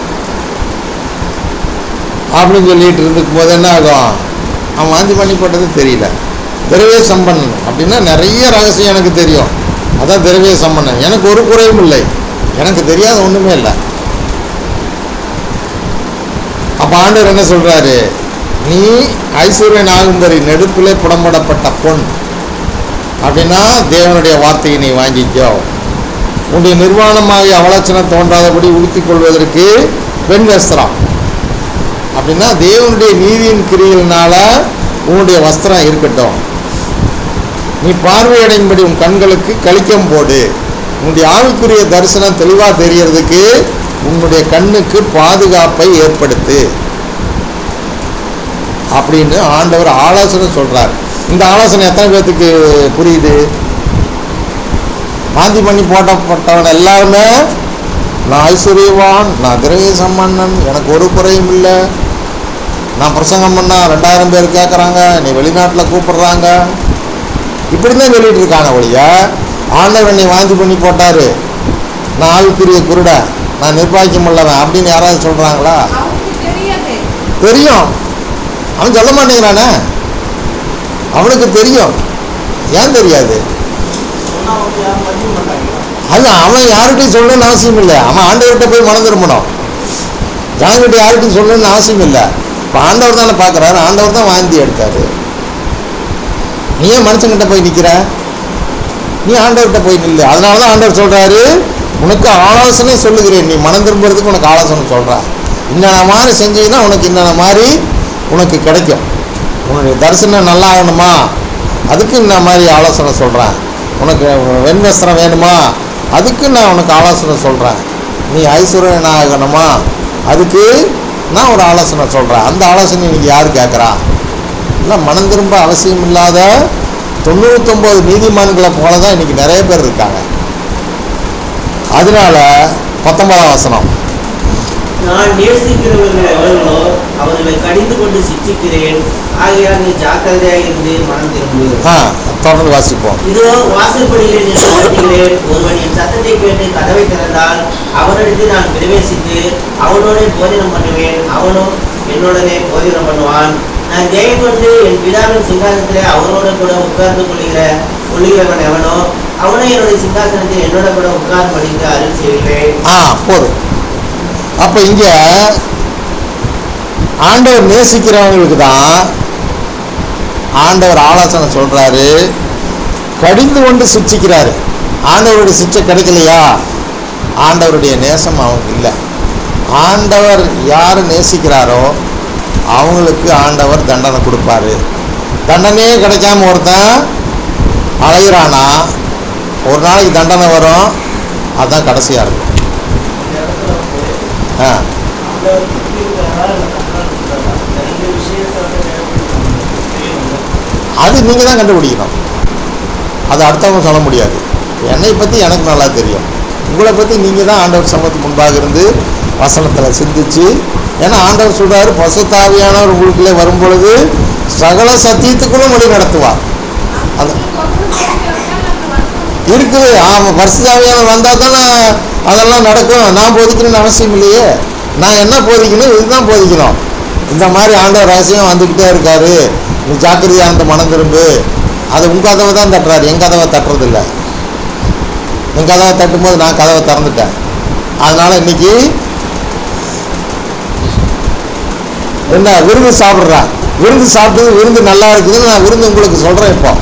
அப்படின்னு சொல்லிட்டு இருக்கும் போது என்ன ஆகும்? அவன் வாந்தி பண்ணி போட்டது தெரியல. திரவிய சம்பன்னன் அப்படின்னா நிறைய ரகசியம் எனக்கு தெரியும், அதான் திரவிய சம்பன்னன். எனக்கு ஒரு குறையும் இல்லை, எனக்கு தெரியாத ஒன்றுமே இல்லை. அப்போ ஆண்டவர் என்ன சொல்கிறாரு? நீ ஐஸ்வர்யன் ஆகும்படி நெருப்பிலே புடம்படப்பட்ட பொன். அப்படின்னா தேவனுடைய வார்த்தையை நீ வாங்கிக்கோ. உன்னுடைய நிர்வாணமாகி அவலட்சணம் தோன்றாதபடி உடுத்திக் கொள்வதற்கு பெண் வஸ்திரம். அப்படின்னா தேவனுடைய நீதியின் கிரியினால உன்னுடைய வஸ்திரம் இருக்கட்டும். நீ பார்வையடையும்படி உன் கண்களுக்கு கழிக்கம் போடு. உன்னுடைய ஆவிக்குரிய தரிசனம் தெளிவாக தெரியறதுக்கு உன்னுடைய கண்ணுக்கு பாதுகாப்பை ஏற்படுத்து அப்படின்னு ஆண்டவர் ஆலோசனை சொல்றார். இந்த ஆலோசனை எத்தனை பேர்த்துக்கு புரியுது? வாந்தி பண்ணி போட்டப்பட்டவன் எல்லாருமே நான் ஐஸ்வர்யவான், நான் திரவிய சம்பன்னன், எனக்கு ஒரு குறையும் இல்லை, நான் பிரசங்கம் பண்ணால் 2000 பேர் கேட்குறாங்க, நீ வெளிநாட்டில் கூப்பிடுறாங்க, இப்படி தான் சொல்லிட்டு இருக்கான ஒழிய ஆண்டவர் என்னை வாந்தி பண்ணி போட்டார், நான் ஆவிக்குரிய குருட, நான் நிர்வாகியம் உள்ளவன் அப்படின்னு யாராவது சொல்கிறாங்களா? தெரியும், அவன் சொல்ல மாட்டேங்கிறானே. அவனுக்கு தெரியும். ஏன் தெரியாது? அது அவன் யார்கிட்டையும் சொல்லணும்னு அவசியம் இல்லை. அவன் ஆண்டவர்கிட்ட போய் மனம் திரும்பணும். ஜனங்கிட்ட யார்கிட்டையும் சொல்லணும்னு அவசியம் இல்லை. இப்போ ஆண்டவர் தானே பார்க்குறாரு, ஆண்டவர் தான் வாந்தி எடுத்தாரு. நீ ஏன் மனுஷங்கிட்ட போய் நிற்கிற? நீ ஆண்டவர்கிட்ட போய் நில்லு. அதனால தான் ஆண்டவர் சொல்கிறாரு, உனக்கு ஆலோசனை சொல்லுகிறேன், நீ மனம் திரும்புறதுக்கு உனக்கு ஆலோசனை சொல்கிறா. இன்னென்ன மாதிரி செஞ்சீங்கன்னா உனக்கு இன்னென்ன மாதிரி உனக்கு கிடைக்கும். உன்னுடைய தரிசனம் நல்லா ஆகணுமா, அதுக்கு இந்த மாதிரி ஆலோசனை சொல்கிறேன். உனக்கு வெண்வஸ்திரம் வேணுமா, அதுக்கு நான் உனக்கு ஆலோசனை சொல்கிறேன். நீ ஐஸ்வர்யன் ஆகணுமா, அதுக்கு நான் ஒரு ஆலோசனை சொல்கிறேன். அந்த ஆலோசனை இன்றைக்கி யார் கேட்குறா? இல்லை, மனம் திரும்ப அவசியம் இல்லாத 99 நீதிமான்களை போல தான் இன்றைக்கி நிறைய பேர் இருக்காங்க. அதனால 19ஆம் வசனம், நான் நேசிக்கிறவர்கள் எவர்களோ அவர்களை கடிந்து கொண்டு சிற்றிக்கிறேன். ஆகையால் நீ ஜாக்கிரதையாக இருந்து மனம் திரும்பு. தொடர்ந்து வாசிப்போம். இதோ வாசற்படியிலே நின்று தட்டுகிறேன். ஒருவன் என் சத்தத்தை கேட்டு கதவை திறந்தால் அவனிடத்தில் நான் பிரவேசித்து அவனோட போஜனம் பண்ணுவேன், அவனும் என்னுடனே போஜனம் பண்ணுவான். நான் ஜெயம் கொண்டு என் பிதாவின் சிங்காசனத்திலே அவனோட கூட உட்கார்ந்து கொள்ளுகிறவன் எவனோ அவனை என்னுடைய சிங்காசனத்தில் என்னோட கூட உட்கார்ந்து படித்து அருள் செய்வேன். போதும். அப்போ இங்கே ஆண்டவர் நேசிக்கிறவங்களுக்கு தான் ஆண்டவர் ஆலோசனை சொல்கிறாரு, கடிந்து கொண்டு சிக்ஷிக்கிறாரு. ஆண்டவருடைய சிக்ஷை கிடைக்கலையா, ஆண்டவருடைய நேசம் அவங்க இல்லை. ஆண்டவர் யார் நேசிக்கிறாரோ அவங்களுக்கு ஆண்டவர் தண்டனை கொடுப்பாரு. தண்டனையே கிடைக்காம ஒருத்தன் அலைகிறானா, ஒரு நாளைக்கு தண்டனை வரும், அதுதான் கடைசியாக இருக்கும். அது நீங்கள் தான் கண்டுபிடிக்கணும். அது அடுத்தவங்க சொல்ல முடியாது. என்னை பற்றி எனக்கு நல்லா தெரியும், உங்களை பற்றி நீங்கள் தான் ஆண்டவர் சமூகத்துக்கு முன்பாக இருந்து வசனத்தில் சிந்திச்சு, ஏன்னா ஆண்டவர் சொல்கிறாரு, பசுத்தாவியானவர் உங்களுக்குள்ளே வரும் பொழுது சகல சத்தியத்துக்குள்ளும் வழி நடத்துவார். அது இருக்குது. ஆமாம், பரிசுத்தாவியானவர் வந்தால் தானே அதெல்லாம் நடக்கும். நான் போதிக்கணும்னு அவசியம் இல்லையே. நான் என்ன போதிக்கணும், இதுதான் போதிக்கணும். இந்த மாதிரி ஆண்டவர் ரகசியம் வந்துக்கிட்டே இருக்காரு, நீ ஜாக்கிரதையாக இருந்த மனம் திரும்பு. அது உங்கள் கதவை தான் தட்டுறாரு, என் கதவை தட்டுறதில்ல. என் கதவை தட்டும்போது நான் கதவை திறந்துட்டேன். அதனால் இன்னைக்கு என்ன விருந்து சாப்பிட்றேன், விருந்து சாப்பிட்டது விருந்து நல்லா இருக்குதுன்னு நான் விருந்து உங்களுக்கு சொல்கிறேன். இப்போ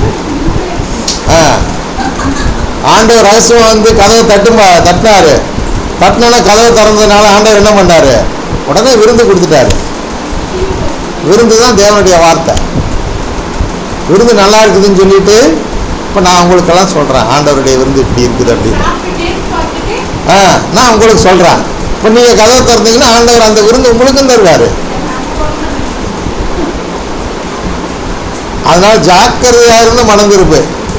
ஆண்டவர் ரகசியம் வந்து கதவை தட்டினாரு. தட்டினா கதவை திறந்ததுனால ஆண்டவர் என்ன பண்ணாரு, உடனே விருந்து கொடுத்துட்டாரு. விருந்து தான் தேவனுடைய வார்த்தை. விருந்து நல்லா இருக்குதுன்னு சொல்லிட்டு இப்போ நான் உங்களுக்கெல்லாம் சொல்கிறேன், ஆண்டவருடைய விருந்து இப்படி இருக்குது அப்படின்னு. நான் உங்களுக்கு சொல்கிறேன். இப்போ நீங்கள் கதவை திறந்தீங்கன்னா ஆண்டவர் அந்த விருந்து உங்களுக்கும் தருவார். அதனால் ஜாக்கிரதையாக இருந்து மனம் திரும்பு.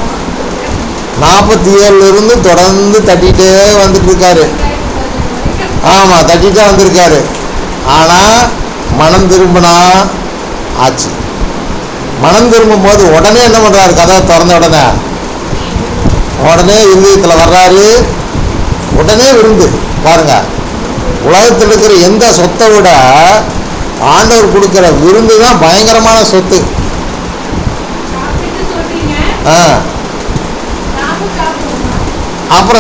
47 தொடர்ந்து தட்டிகிட்டே வந்துட்டு இருக்காரு. ஆமாம், தட்டிகிட்டே வந்திருக்காரு. ஆனால் மனம் திரும்பினா ஆச்சு. மனம் திரும்பும் போது உடனே என்ன பண்ணுறாரு, கதவை திறந்த உடனே இருதயத்தில் வர்றாரு. உடனே விருந்து. பாருங்க, உலகத்தில் இருக்கிற எந்த சொத்தை விட ஆண்டவர் கொடுக்குற விருந்து தான் பயங்கரமான சொத்து. அப்புறம்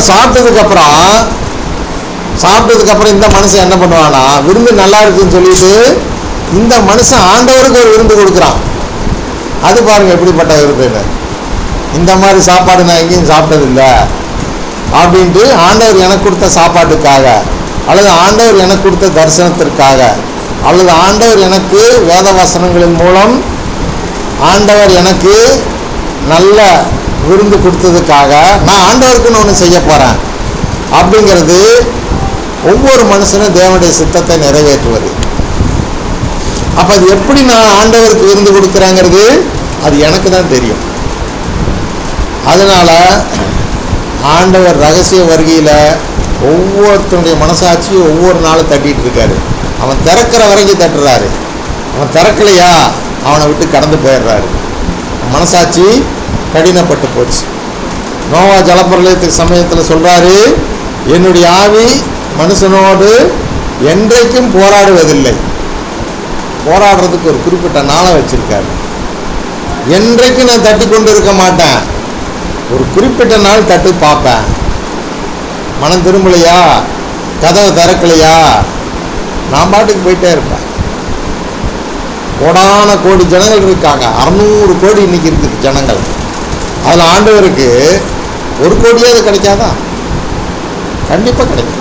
சாப்பிட்டதுக்கப்புறம் இந்த மனுஷன் என்ன பண்ணுவானா, விருந்து நல்லா இருக்குன்னு சொல்லிட்டு இந்த மனுஷன் ஆண்டவருக்கு ஒரு விருந்து கொடுக்குறான். அது பாருங்க எப்படிப்பட்ட விருந்துன்னு. இந்த மாதிரி சாப்பாடு நான் எங்கேயும் சாப்பிட்டதில்லை அப்படின்ட்டு ஆண்டவர் எனக்கு கொடுத்த சாப்பாட்டுக்காக, அல்லது ஆண்டவர் எனக்கு கொடுத்த தரிசனத்திற்காக, அல்லது ஆண்டவர் எனக்கு வேத வசனங்களின் மூலம் ஆண்டவர் எனக்கு நல்ல விருந்து கொடுத்ததுக்காக நான் ஆண்டவருக்குன்னு ஒன்று செய்ய போகிறேன் அப்படிங்கிறது ஒவ்வொரு மனுஷனும் தேவனுடைய சித்தத்தை நிறைவேற்றுவது. அப்போ அது எப்படி நான் ஆண்டவருக்கு விருந்து கொடுக்குறேங்கிறது அது எனக்கு தான் தெரியும். அதனால் ஆண்டவர் ரகசிய வருகையில் ஒவ்வொருத்தனுடைய மனசாட்சியும் ஒவ்வொரு நாளும் தட்டிகிட்டு இருக்காரு. அவன் திறக்கிற வரைக்கும் தட்டுறாரு. அவன் திறக்கலையா அவனை விட்டு கடந்து போயிடுறாரு. மனசாட்சி கடினப்பட்டு போச்சு. நோவா ஜலப்பிரளயத்துக்கு சமயத்தில் சொல்கிறாரு, என்னுடைய ஆவி மனுஷனோடு என்றைக்கும் போராடுவதில்லை. போராடுறதுக்கு ஒரு குறிப்பிட்ட நாளை வச்சிருக்காரு. என்றைக்கும் நான் தட்டி கொண்டு இருக்க மாட்டேன், ஒரு குறிப்பிட்ட நாள் தட்டு பார்ப்பேன். மனம் திரும்பலையா, கதவை திறக்கலையா, நான் பாட்டுக்கு போயிட்டே இருப்பேன். கோடான கோடி ஜனங்கள் இருக்காங்க, 600 கோடி இன்னைக்கு இருக்குது ஜனங்கள். அதில் ஆண்டவருக்கு 1 கோடியாவது கிடைக்காதா? கண்டிப்பாக கிடைக்கும்.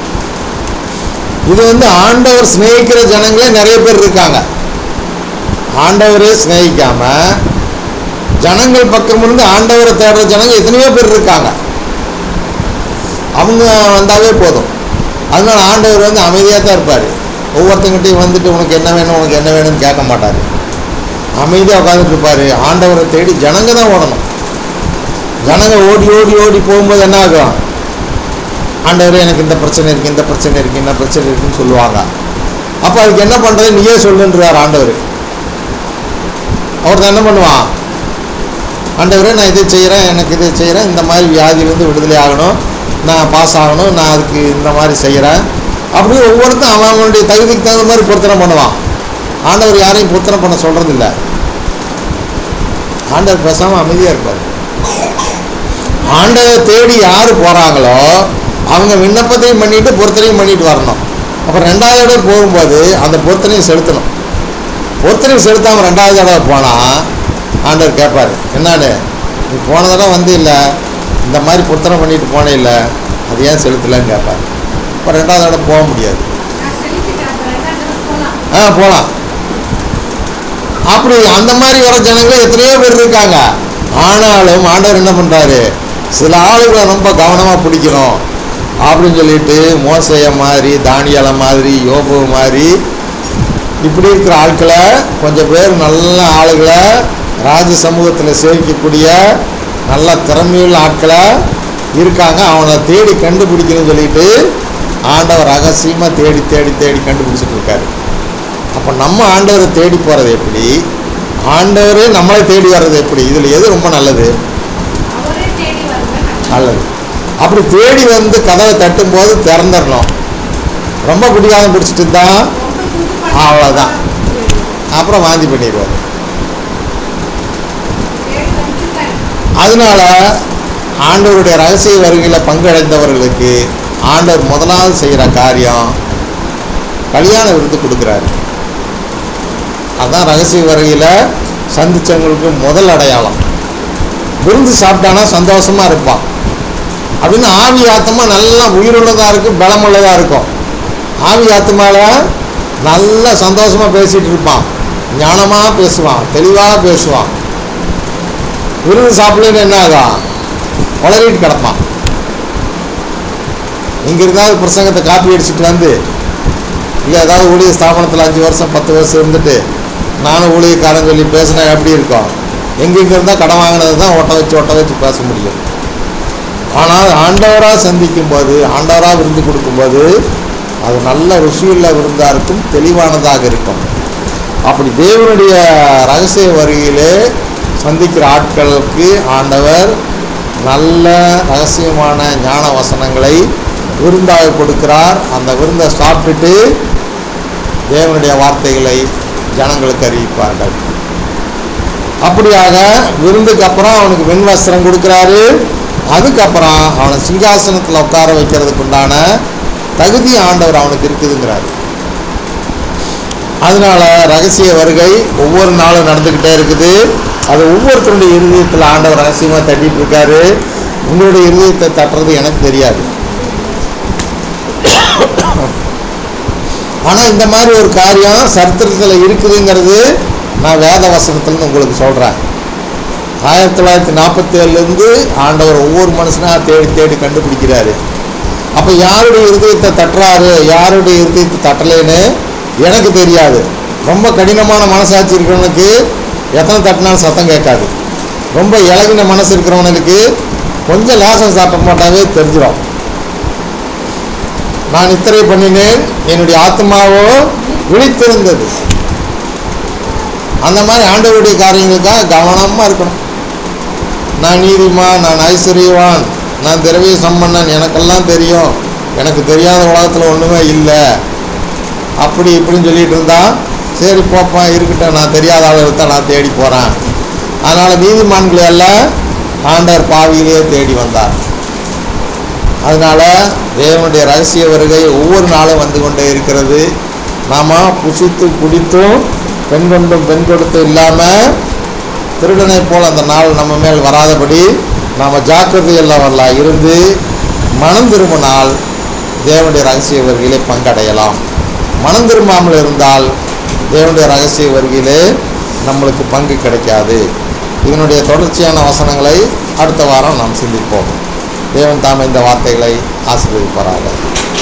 இது ஆண்டவர் சிநேகிக்கிற ஜனங்களே நிறைய பேர் இருக்காங்க. ஆண்டவரே சிநேகிக்காம ஜனங்கள் பக்கம் இருந்து ஆண்டவரை தேடுற ஜனங்க எத்தனையோ பேர் இருக்காங்க. அவங்க வந்தாவே போதும். அதனால ஆண்டவர் வந்து அமைதியாக தான் இருப்பார். ஒவ்வொருத்தங்கிட்டையும் வந்துட்டு உனக்கு என்ன வேணும் உனக்கு என்ன வேணும்னு கேட்க மாட்டார். அமைதியாக உட்காந்துட்டு இருப்பார். ஆண்டவரை தேடி ஜனங்க தான் ஓடணும். ஜனங்க ஓடி ஓடி ஓடி போகும்போது என்ன ஆகும்? ஆண்டவரே எனக்கு இந்த பிரச்சனை இருக்குது இந்த பிரச்சனை இருக்குது இந்த பிரச்சனை இருக்குன்னு சொல்லுவாங்க. அப்போ அதுக்கு என்ன பண்ணுறது நீயே சொல்லுன்றார் ஆண்டவர். அவர் தான் என்ன பண்ணுவான்? ஆண்டவரே நான் இதை செய்கிறேன் எனக்கு இதை செய்கிறேன் இந்த மாதிரி வியாதியிலேருந்து விடுதலை ஆகணும் நான் பாஸ் ஆகணும் நான் அதுக்கு இந்த மாதிரி செய்கிறேன் அப்படி ஒவ்வொருத்தரும் அவங்களுடைய தகுதிக்கு தகுந்த மாதிரி பொருத்தனை பண்ணுவான். ஆண்டவர் யாரையும் பொருத்தனை பண்ண சொல்கிறதில்ல. ஆண்டவர் பேசாமல் அமைதியாக இருப்பார். ஆண்டவர் தேடி யார் போகிறாங்களோ அவங்க விண்ணப்பத்தையும் பண்ணிட்டு பொருத்தனையும் பண்ணிட்டு வரணும். அப்புறம் 2வது தடவை போகும்போது அந்த பொருத்தனையும் செலுத்தணும். பொருத்தனையும் செலுத்தாமல் 2வது தடவை போனால் ஆண்டவர் கேட்பார், என்னான்னு நீ போன தடவை வந்து இல்லை இந்த மாதிரி பொருத்தனை பண்ணிட்டு போனே இல்லை அது ஏன் செலுத்தலைன்னு கேட்பார். இப்போ 2வது தடவை போக முடியாது. போகலாம். அப்படி அந்த மாதிரி வர ஜனங்கள் எத்தனையோ பேர் இருக்காங்க. ஆனாலும் ஆண்டவர் என்ன பண்ணுறாரு? சில ஆளுகளை ரொம்ப கவனமாக பிடிக்கணும் அப்படின்னு சொல்லிட்டு மோசைய மாதிரி தானியலை மாதிரி யோபு மாதிரி இப்படி இருக்கிற ஆட்களை கொஞ்சம் பேர் நல்ல ஆளுகளை ராஜ சமூகத்தில் சேவிக்கக்கூடிய நல்ல திறமையுள்ள ஆட்களை இருக்காங்க. அவனை தேடி கண்டுபிடிக்கணும்னு சொல்லிட்டு ஆண்டவர் ரகசியமாக தேடி தேடி தேடி கண்டுபிடிச்சிட்டு இருக்காரு. அப்போ நம்ம ஆண்டவரை தேடி போகிறது எப்படி? ஆண்டவரே நம்மளை தேடி வர்றது எப்படி? இதில் எது ரொம்ப நல்லது? நல்லது. அப்படி தேடி வந்து கதவை தட்டும்போது திறந்துடணும். ரொம்ப பிடிக்காத பிடிச்சிட்டு தான் அவ்வளோதான். அப்புறம் வாந்தி பண்ணிடுவார். அதனால ஆண்டவருடைய ரகசிய வருகையில் பங்கடைந்தவர்களுக்கு ஆண்டவர் முதலாவது செய்கிற காரியம் கல்யாண விருந்து கொடுக்குறாரு. அதுதான் ரகசிய வருகையில் சந்திச்சவங்களுக்கு முதல் அடையாளம். விருந்து சாப்பிட்டானா சந்தோஷமாக இருப்பான் அப்படின்னு ஆவி ஆத்மா நல்லா உயிருள்ளதாக இருக்கும் பலமுள்ளதாக இருக்கும். ஆவி ஆத்மாவில் நல்லா சந்தோஷமாக பேசிகிட்டு இருப்பான், ஞானமாக பேசுவான், தெளிவாக பேசுவான். விருந்து சாப்பிடலன்னு என்ன ஆகும்? வளரிட்டு கிடப்பான். இங்கே இருந்தாலும் பிரசங்கத்தை காப்பி அடிச்சுட்டு வந்து இல்லை ஏதாவது ஊழிய ஸ்தாபனத்தில் 5 வருஷம் 10 வருஷம் இருந்துட்டு நானும் ஊழியக்காரன் சொல்லி பேசினா எப்படி இருக்கும்? எங்கெங்கே இருந்தால் கடன் வாங்கினது தான் ஒட்ட வச்சு பேச முடியும். ஆனால் ஆண்டவராக சந்திக்கும் போது ஆண்டவராக விருந்து கொடுக்கும்போது அது நல்ல ருசியுள்ள விருந்தாக இருக்கும், தெளிவானதாக இருக்கும். அப்படி தேவனுடைய ரகசிய வருகையிலே சந்திக்கிற ஆட்களுக்கு ஆண்டவர் நல்ல ரகசியமான ஞான வசனங்களை விருந்தாக கொடுக்கிறார். அந்த விருந்தை சாப்பிட்டுட்டு தேவனுடைய வார்த்தைகளை ஜனங்களுக்கு அறிவிப்பார்கள். அப்படியாக விருந்துக்கு அப்புறம் அவனுக்கு வெண் வஸ்திரம் கொடுக்குறாரு. அதுக்கப்புறம் அவனை சிங்காசனத்தில் உட்கார வைக்கிறதுக்கு உண்டான தகுதி ஆண்டவர் அவனுக்கு இருக்குதுங்கிறாரு. அதனால ரகசிய வருகை ஒவ்வொரு நாளும் நடந்துக்கிட்டே இருக்குது. அது ஒவ்வொருத்தருடைய இருதயத்தில் ஆண்டவர் ரகசியமாக தட்டிட்டு இருக்காரு. உங்களுடைய இருதயத்தை தட்டுறது எனக்கு தெரியாது. ஆனால் இந்த மாதிரி ஒரு காரியம் சரித்திரத்தில் இருக்குதுங்கிறது நான் வேத வசனத்துலேருந்து உங்களுக்கு சொல்கிறேன். 1947 ஆண்டவர் ஒவ்வொரு மனுஷனாக தேடி தேடி கண்டுபிடிக்கிறாரு. அப்போ யாருடைய இருதயத்தை தட்டுறாரு யாருடைய இருதயத்தை தட்டலைன்னு எனக்கு தெரியாது. ரொம்ப கடினமான மனசாட்சி இருக்கிறவனுக்கு எத்தனை தட்டினாலும் சத்தம் கேட்காது. ரொம்ப இலகின மனசு இருக்கிறவனுக்கு கொஞ்சம் லேசம் சாப்பிட மாட்டாவே தெரிஞ்சிடும். நான் நித்திரை பண்ணினேன் என்னுடைய ஆத்மாவோ விழித்திருந்தது. அந்த மாதிரி ஆண்டவருடைய காரியங்களுக்காக கவனமாக இருக்கணும். நான் நீதிமான், நான் ஐஸ்வர்யவான், நான் திரவிய சம்பன்னன், எனக்கெல்லாம் தெரியும், எனக்கு தெரியாத உலகத்தில் ஒன்றுமே இல்லை அப்படி இப்படின்னு சொல்லிட்டு இருந்தா சரி போப்பா இருக்கட்டும், நான் தெரியாத ஆளுகளை நான் தேடி போகிறேன். அதனால் நீதிமான்களை எல்லாம் ஆண்டவர் பாவியிலேயே தேடி வந்தார். அதனால் தேவனுடைய ரகசிய வருகை ஒவ்வொரு நாளும் வந்து கொண்டே இருக்கிறது. நாம் புசித்து குடித்தும் பெண் கொண்டும் பெண் கொடுத்தும் இல்லாமல் திருடனை போல் அந்த நாள் நம்ம மேல் வராதபடி நாம் ஜாக்கிரதையெல்லாம் இருந்து மனம் திரும்பினால் தேவனுடைய ரகசிய வருகையிலே பங்கடையலாம். மனம் திரும்பாமல் இருந்தால் தேவனுடைய ரகசிய வருகையிலே நம்மளுக்கு பங்கு கிடைக்காது. இதனுடைய தொடர்ச்சியான வசனங்களை அடுத்த வாரம் நாம் சிந்திப்போம். தேவன் தாமே இந்த வார்த்தைகளை ஆசீர்வதிப்பாராக.